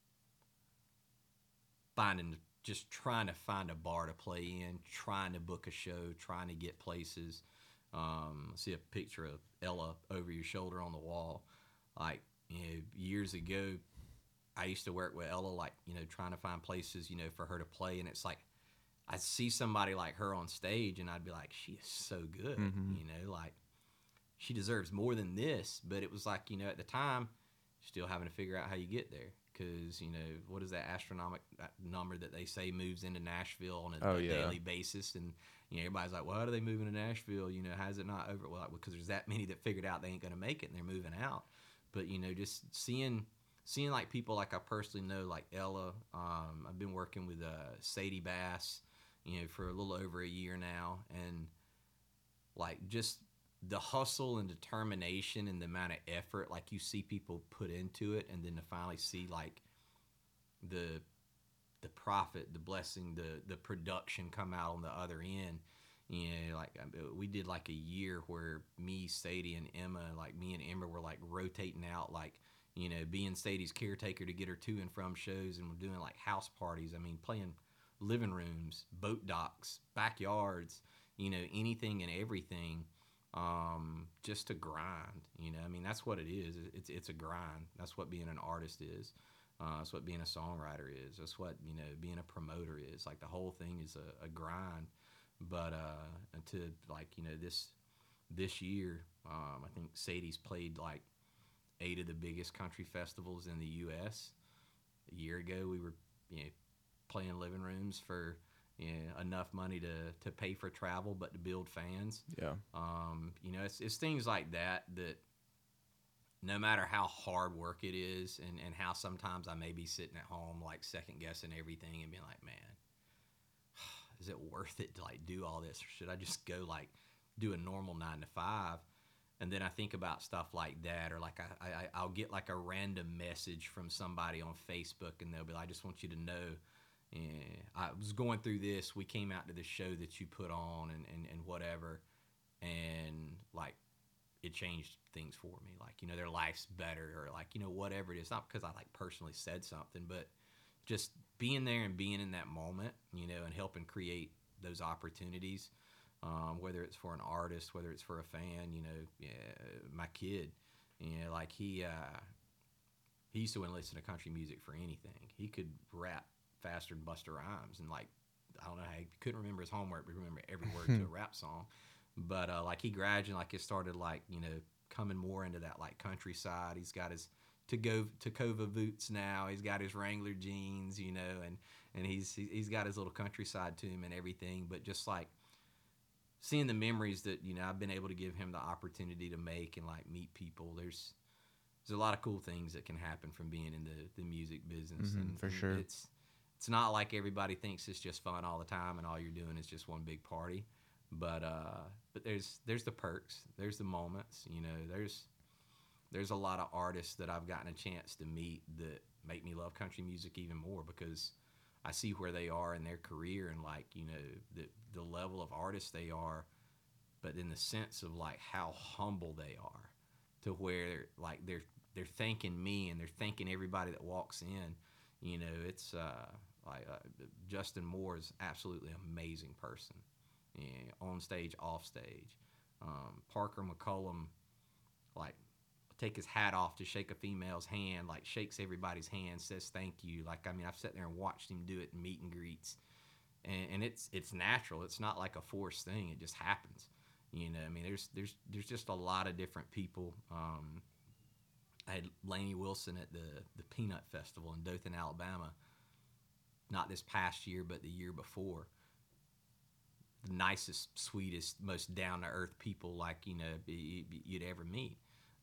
trying to find a bar to play in, trying to book a show, trying to get places. See a picture of Ella over your shoulder on the wall. Like, you know, years ago, I used to work with Ella, like, you know, trying to find places, you know, for her to play. And it's like, I'd see somebody like her on stage and I'd be like, she is so good, Mhm. you know, like, she deserves more than this. But it was like, you know, at the time, still having to figure out how you get there. Because, you know, what is that astronomical number that they say moves into Nashville on a daily basis? And, you know, everybody's like, well, how do they move into Nashville? You know, how's it not over? Well, because there's that many that figured out they ain't going to make it and they're moving out. But, you know, just seeing like people like I personally know, like Ella. I've been working with Sadie Bass, you know, for a little over a year now. And, like, just the hustle and determination and the amount of effort, like, you see people put into it, and then to finally see, like, the profit, the blessing, the production come out on the other end. You know, like, we did like a year where me, Sadie, and Emma, like, me and Emma were like rotating out, like, you know, being Sadie's caretaker to get her to and from shows, and we're doing like house parties. I mean, playing living rooms, boat docks, backyards, you know, anything and everything. Just to grind, you know. I mean, that's what it is. It's a grind. That's what being an artist is. That's what being a songwriter is. That's what, you know, being a promoter is. Like, the whole thing is a grind. But to, like, you know, this year, I think Sadie's played like 8 of the biggest country festivals in the U.S. A year ago, we were, you know, playing living rooms for, you know, enough money to pay for travel, but to build fans. Yeah. You know, it's things like that, no matter how hard work it is, and how sometimes I may be sitting at home like second guessing everything and being like, man, is it worth it to like do all this, or should I just go like do a normal 9 to 5? And then I think about stuff like that, or like I'll get like a random message from somebody on Facebook, and they'll be like, I just want you to know, I was going through this. We came out to this show that you put on, and whatever, and like it changed things for me. Like, you know, their life's better, or like, you know, whatever it is. Not because I like personally said something, but just being there and being in that moment, you know, and helping create those opportunities. Whether it's for an artist, whether it's for a fan, you know, my kid, you know, like he used to listen to country music for anything. He could rap faster than Busta Rhymes, and like, I don't know how he couldn't remember his homework, but remember every word to a rap song. But like he gradually, like it started like, you know, coming more into that like countryside. He's got his Tacova boots now. He's got his Wrangler jeans, you know, and he's got his little countryside to him and everything. But just like seeing the memories that, you know, I've been able to give him the opportunity to make and like meet people. There's a lot of cool things that can happen from being in the music business. And for sure. It's not like everybody thinks it's just fun all the time and all you're doing is just one big party. But there's the perks, there's the moments, you know, there's a lot of artists that I've gotten a chance to meet that make me love country music even more, because I see where they are in their career and like, you know, the level of artists they are, but in the sense of like how humble they are, to where like they're thanking me and they're thanking everybody that walks in. You know, it's like Justin Moore is absolutely an amazing person, on stage, off stage. Parker McCollum, like, take his hat off to shake a female's hand, like shakes everybody's hand, says thank you. Like, I mean, I've sat there and watched him do it in meet and greets, and it's natural. It's not like a forced thing. It just happens. You know, I mean, there's just a lot of different people. I had Lainey Wilson at the Peanut Festival in Dothan, Alabama. Not this past year, but the year before. The nicest, sweetest, most down to earth people, like, you know, you'd ever meet.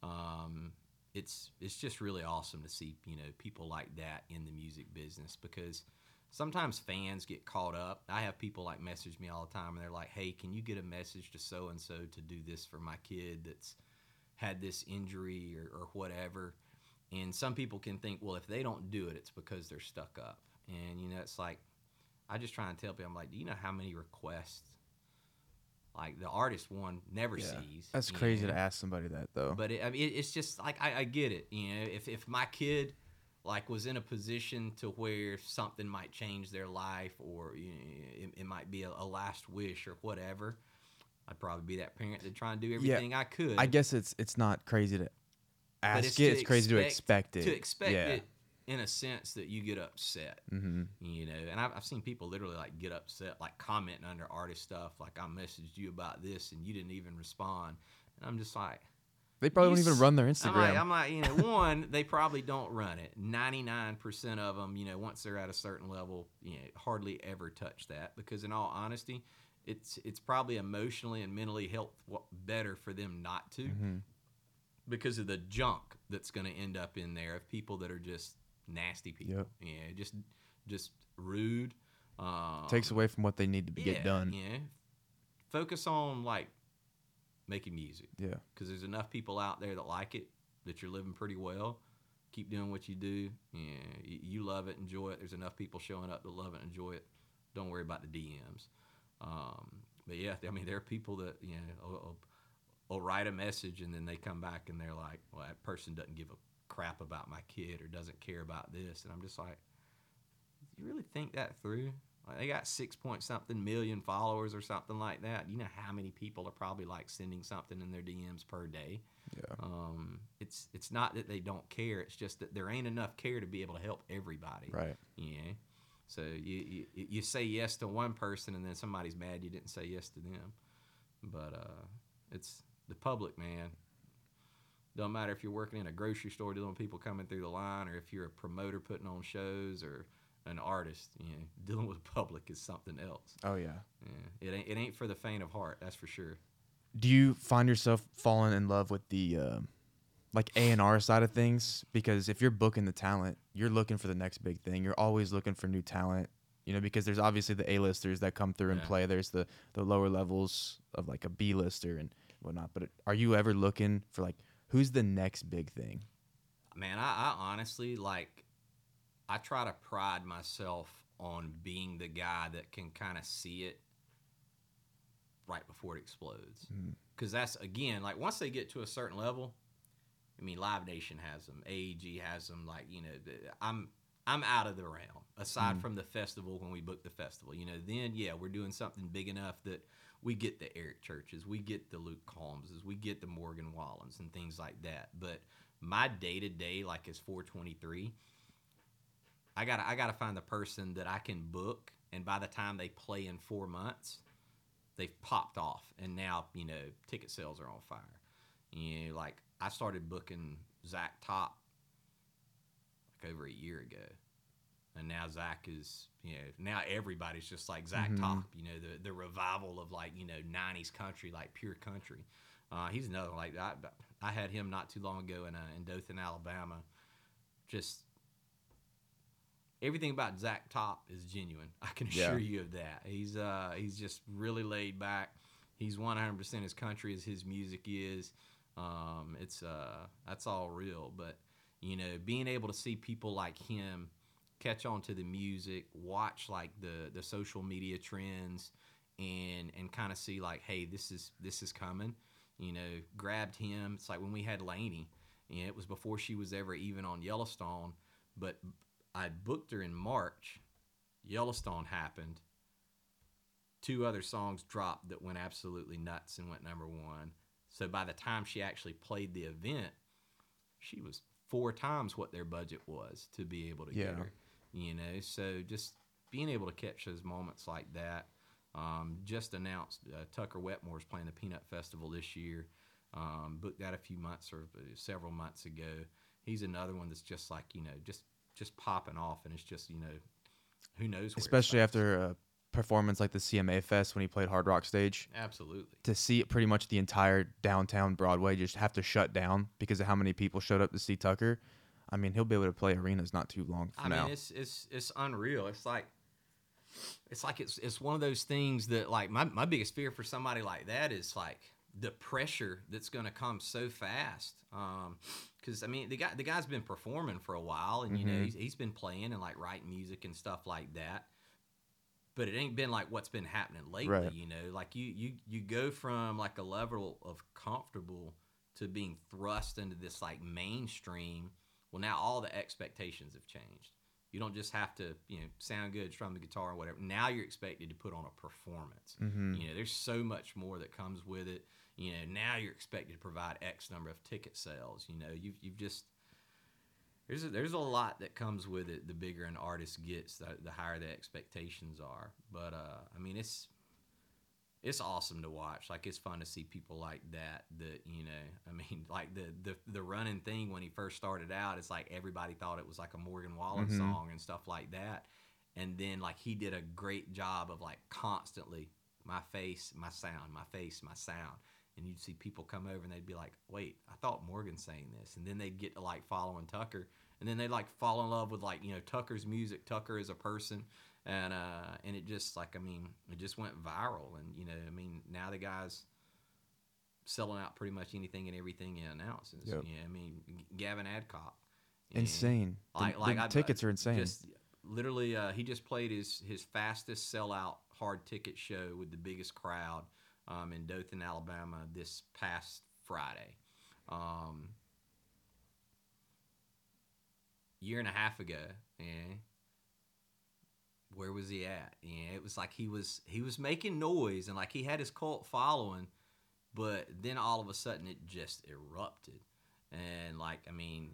It's just really awesome to see, you know, people like that in the music business, because sometimes fans get caught up. I have people like message me all the time, and they're like, hey, can you get a message to so and so to do this for my kid that's had this injury or whatever. And some people can think, well, if they don't do it, it's because they're stuck up. And, you know, it's like, I just try and tell people, I'm like, do you know how many requests like the artist one never sees? That's crazy to ask somebody that, though. But I mean, it's just like, I get it. You know, if my kid like was in a position to where something might change their life, or, you know, it might be a last wish or whatever, I'd probably be that parent to try and do everything I could. I guess it's not crazy to ask it. It's crazy to expect it. To expect it in a sense that you get upset. Mm-hmm. You know, and I've seen people literally like get upset, like commenting under artist stuff, like, I messaged you about this and you didn't even respond. And I'm just like, they probably don't even run their Instagram. I'm like, you know, one, they probably don't run it. 99% of them, you know, once they're at a certain level, you know, hardly ever touch that, because in all honesty, it's probably emotionally and mentally better for them not to, because of the junk that's going to end up in there of people that are just nasty people. Yep. Yeah, just rude. Takes away from what they need to get done. Yeah. Focus on like making music. Yeah. Because there's enough people out there that like it, that you're living pretty well. Keep doing what you do. Yeah, you love it, enjoy it. There's enough people showing up that love it, enjoy it. Don't worry about the DMs. But yeah, I mean, there are people that, you know, will write a message and then they come back and they're like, well, that person doesn't give a crap about my kid or doesn't care about this. And I'm just like, you really think that through? Like, they got 6-point-something million followers or something like that. You know how many people are probably like sending something in their DMs per day? Yeah. It's not that they don't care. It's just that there ain't enough care to be able to help everybody. Right. Yeah. So you say yes to one person and then somebody's mad you didn't say yes to them. But it's the public, man. Don't matter if you're working in a grocery store dealing with people coming through the line, or if you're a promoter putting on shows, or an artist, you know, dealing with the public is something else. Oh yeah. Yeah. It ain't for the faint of heart, that's for sure. Do you find yourself falling in love with the like A&R side of things, because if you're booking the talent, you're looking for the next big thing. You're always looking for new talent, you know, because there's obviously the A-listers that come through and play. There's the lower levels of like a B-lister and whatnot. But are you ever looking for like who's the next big thing? Man, I honestly, like, I try to pride myself on being the guy that can kind of see it right before it explodes. Because that's, again, like, once they get to a certain level, I mean, Live Nation has them, AEG has them, like, you know, I'm out of the realm. Aside from the festival, when we book the festival, you know, then, yeah, we're doing something big enough that we get the Eric Churches, we get the Luke Combses, we get the Morgan Wallens and things like that. But my day-to-day, like, is 423. I gotta find the person that I can book, and by the time they play in 4 months, they've popped off, and now, you know, ticket sales are on fire. You know, like, I started booking Zach Top like over a year ago, and now Zach is, you know, now everybody's just like Zach Top. You know, the revival of, like, you know, 90s country, like pure country. He's another, like, I had him not too long ago in Dothan, Alabama. Just everything about Zach Top is genuine. I can assure you of that. He's just really laid back. He's 100% as country as his music is. That's all real. But, you know, being able to see people like him catch on to the music, watch, like, the social media trends, and kind of see, like, hey, this is coming. You know, grabbed him. It's like when we had Lainey. You know, it was before she was ever even on Yellowstone, but I booked her in March. Yellowstone happened. 2 other songs dropped that went absolutely nuts and went number 1. So by the time she actually played the event, she was 4 times what their budget was to be able to get her. You know, so just being able to catch those moments like that. Just announced Tucker Wetmore's playing the Peanut Festival this year. Booked that a few months or several months ago. He's another one that's just like, you know, just popping off, and it's just, you know, who knows where. Especially after a performance like the CMA Fest when he played Hard Rock Stage. Absolutely. To see it, pretty much the entire downtown Broadway just have to shut down because of how many people showed up to see Tucker. I mean, he'll be able to play arenas not too long from now. I mean, it's unreal. It's one of those things that, like, my biggest fear for somebody like that is, like, the pressure that's going to come so fast. Because I mean, the guy's been performing for a while, and you know, he's been playing and, like, writing music and stuff like that. But it ain't been like what's been happening lately. Right. You know, like you go from, like, a level of comfortable to being thrust into this, like, mainstream. Well, now all the expectations have changed. You don't just have to, you know, sound good, strum the guitar or whatever. Now you're expected to put on a performance. You know, there's so much more that comes with it. You know, now you're expected to provide X number of ticket sales. You know, you've just there's a lot that comes with it. The bigger an artist gets, the higher the expectations are. But I mean, it's awesome to watch. Like, it's fun to see people like that, you know, I mean, like the running thing when he first started out, it's like everybody thought it was like a Morgan Wallen song and stuff like that. And then, like, he did a great job of, like, constantly, my face, my sound, my face, my sound. And you'd see people come over and they'd be like, wait, I thought Morgan's saying this. And then they'd get to, like, following Tucker. And then they'd, like, fall in love with, like, you know, Tucker's music, Tucker as a person. And it just, like, I mean, it just went viral. And, you know, I mean, now the guy's selling out pretty much anything and everything he announces. Yep. You know, I mean, Gavin Adcock. Insane. The tickets are insane. Just literally, he just played his fastest sellout hard ticket show with the biggest crowd in Dothan, Alabama this past Friday. Year and a half ago, where was he at? Yeah, it was like he was making noise, and, like, he had his cult following, but then all of a sudden it just erupted. And, like, I mean,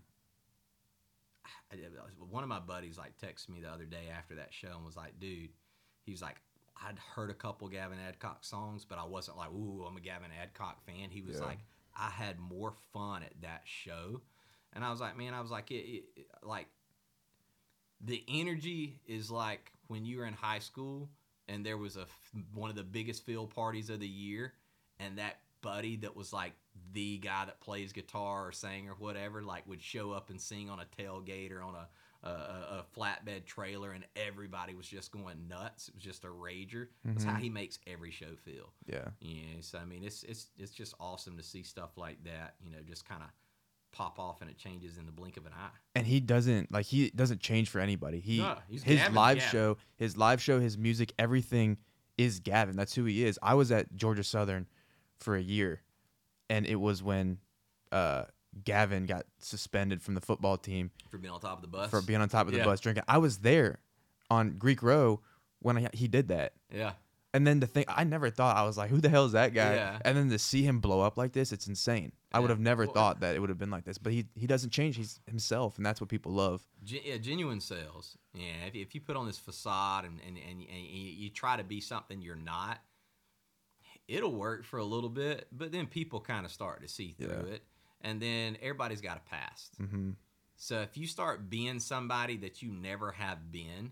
one of my buddies, like, texted me the other day after that show and was like, dude, he's like, I'd heard a couple Gavin Adcock songs, but I wasn't like, ooh, I'm a Gavin Adcock fan. He was like, I had more fun at that show. And I was like, man, like, the energy is like when you were in high school and there was one of the biggest field parties of the year, and that buddy that was, like, the guy that plays guitar or sang or whatever, like would show up and sing on a tailgate or on a flatbed trailer, and everybody was just going nuts. It was just a rager. That's how he makes every show feel. Yeah. So I mean, it's just awesome to see stuff like that. Just kind of pop off, and it changes in the blink of an eye. And he doesn't change for anybody. He's his Gavin, live show, his music, everything is Gavin. That's who he is. I was at Georgia Southern for a year, and it was when Gavin got suspended from the football team For being on top of the bus. for being on top of the bus drinking. I was there on Greek Row when he did that. Yeah. And then I never thought, I was like, who the hell is that guy? Yeah. And then to see him blow up like this, it's insane. I would have never Well, thought that it would have been like this. But he doesn't change. He's himself, and that's what people love. Genuine sales. Yeah, if you put on this facade and you try to be something you're not, it'll work for a little bit, but then people kind of start to see through it, and then everybody's got a past. Mm-hmm. So if you start being somebody that you never have been,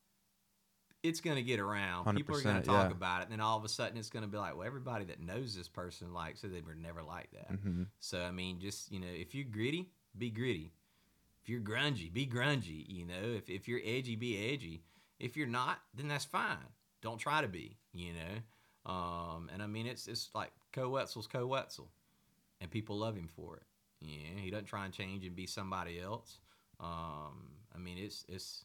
it's going to get around. People are going to talk about it, and then all of a sudden it's going to be like, well, everybody that knows this person likes it, they were never like that. Mm-hmm. So, I mean, just, if you're gritty, be gritty. If you're grungy, be grungy. If you're edgy, be edgy. If you're not, then that's fine. Don't try to be, and I mean, it's like Ko Wetzel's Ko Wetzel, and people love him for it. Yeah, he doesn't try and change and be somebody else. I mean, it's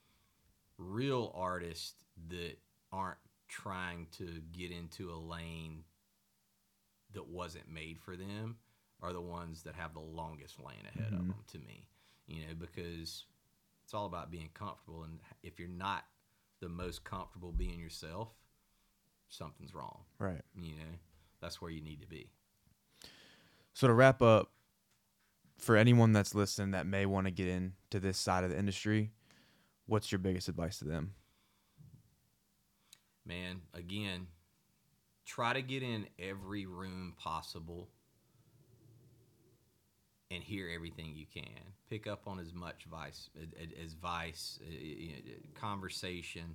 real artists that aren't trying to get into a lane that wasn't made for them are the ones that have the longest lane ahead of them, to me. Because it's all about being comfortable, and if you're not the most comfortable being yourself, something's wrong. Right. That's where you need to be. So to wrap up, for anyone that's listening that may want to get into this side of the industry, what's your biggest advice to them? Man, again, try to get in every room possible and hear everything you can. Pick up on as much conversation.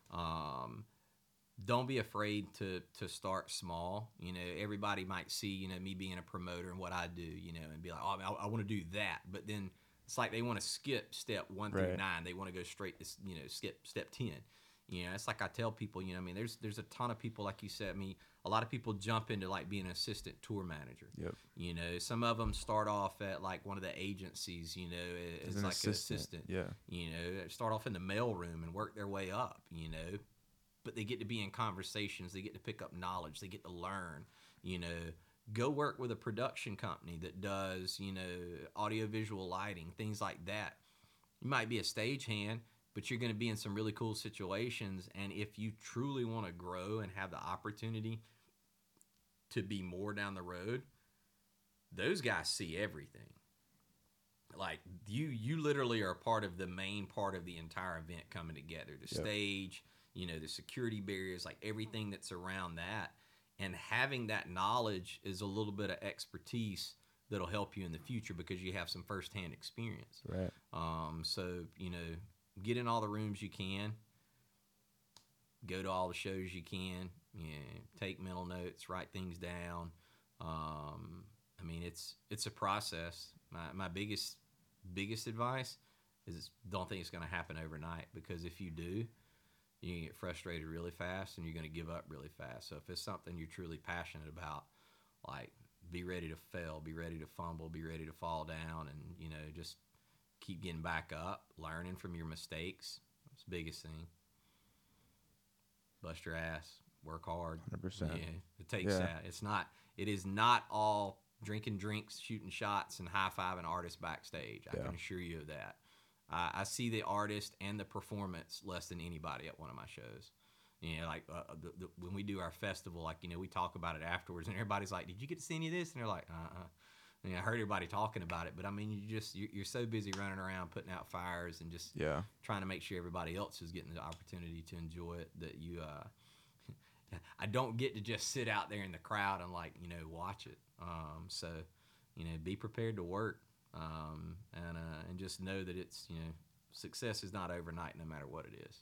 Don't be afraid to start small. Everybody might see, me being a promoter and what I do, and be like, oh, I want to do that. But then it's like they want to skip step 1 through 9. They want to go straight to, skip step 10. It's like I tell people, there's a ton of people, like you said, a lot of people jump into like being an assistant tour manager. Yep. Some of them start off at like one of the agencies, as an like assistant. an assistant. Start off in the mail room and work their way up, but they get to be in conversations. They get to pick up knowledge. They get to learn, go work with a production company that does, audiovisual lighting, things like that. You might be a stagehand, but you're going to be in some really cool situations. And if you truly want to grow and have the opportunity to be more down the road, those guys see everything. Like you literally are a part of the main part of the entire event coming together. The stage, the security barriers, like everything that's around that. And having that knowledge is a little bit of expertise that'll help you in the future because you have some firsthand experience. Right. So, get in all the rooms you can. Go to all the shows you can. Take mental notes, write things down. I mean, it's a process. My biggest advice is don't think it's going to happen overnight, because if you do, you can get frustrated really fast and you're going to give up really fast. So if it's something you're truly passionate about, like, be ready to fail, be ready to fumble, be ready to fall down, and, just keep getting back up, learning from your mistakes. That's the biggest thing. Bust your ass, work hard. 100%. Yeah, it takes that. It is not all drinking drinks, shooting shots, and high-fiving artists backstage. I can assure you of that. I see the artist and the performance less than anybody at one of my shows. Like when we do our festival, like, we talk about it afterwards, and everybody's like, "Did you get to see any of this?" And they're like, I heard everybody talking about it, but I mean, you're so busy running around putting out fires and just trying to make sure everybody else is getting the opportunity to enjoy it, that you I don't get to just sit out there in the crowd and watch it. So be prepared to work, and just know that it's success is not overnight, no matter what it is.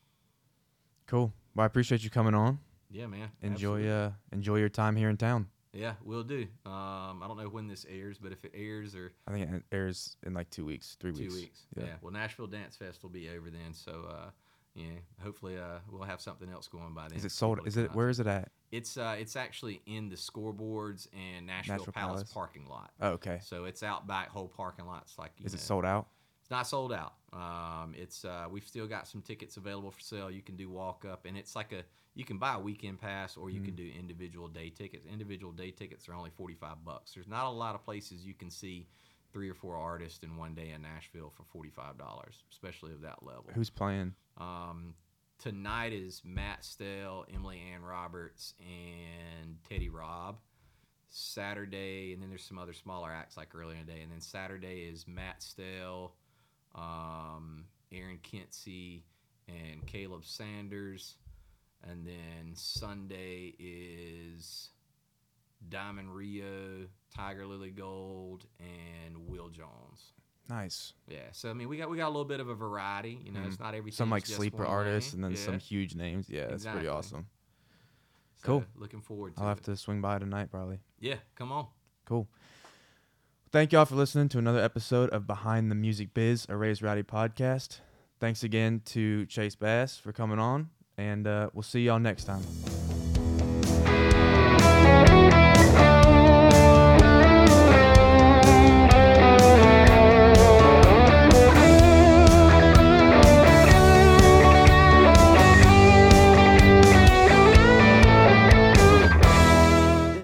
Cool. Well, I appreciate you coming on. Yeah, man. Enjoy your time here in town. Yeah, we'll do. I don't know when this airs, but if it airs or I think it airs in like 2 weeks, 3 2 weeks. weeks. Yeah. Well, Nashville Dance Fest will be over then, so hopefully we'll have something else going by then. Is it sold? Is it? Where is it at? It's actually in the scoreboards and Nashville Palace parking lot. Oh, okay. So it's out back whole parking lots. Like Is it sold out? It's not sold out. We've still got some tickets available for sale. You can do walk up, and it's like you can buy a weekend pass or you can do individual day tickets. Individual day tickets are only $45. There's not a lot of places you can see 3 or 4 artists in one day in Nashville for $45, especially of that level. Who's playing? Tonight is Matt Stell, Emily Ann Roberts, and Teddy Robb. Saturday, and then there's some other smaller acts like earlier in the day. And then Saturday is Matt Stell, Aaron Kensey, and Caleb Sanders. And then Sunday is Diamond Rio, Tiger Lily Gold, and Will Jones. Nice. Yeah, so I mean, we got a little bit of a variety. You know, it's not everything. Some like just sleeper one artists, name. and then some huge names. Yeah, that's pretty awesome. So, cool. Looking forward to I'll it. have to swing by tonight probably. Yeah, come on. Cool. Thank y'all for listening to another episode of Behind the Music Biz, a Raised Rowdy podcast. Thanks again to Chase Bass for coming on, and we'll see y'all next time.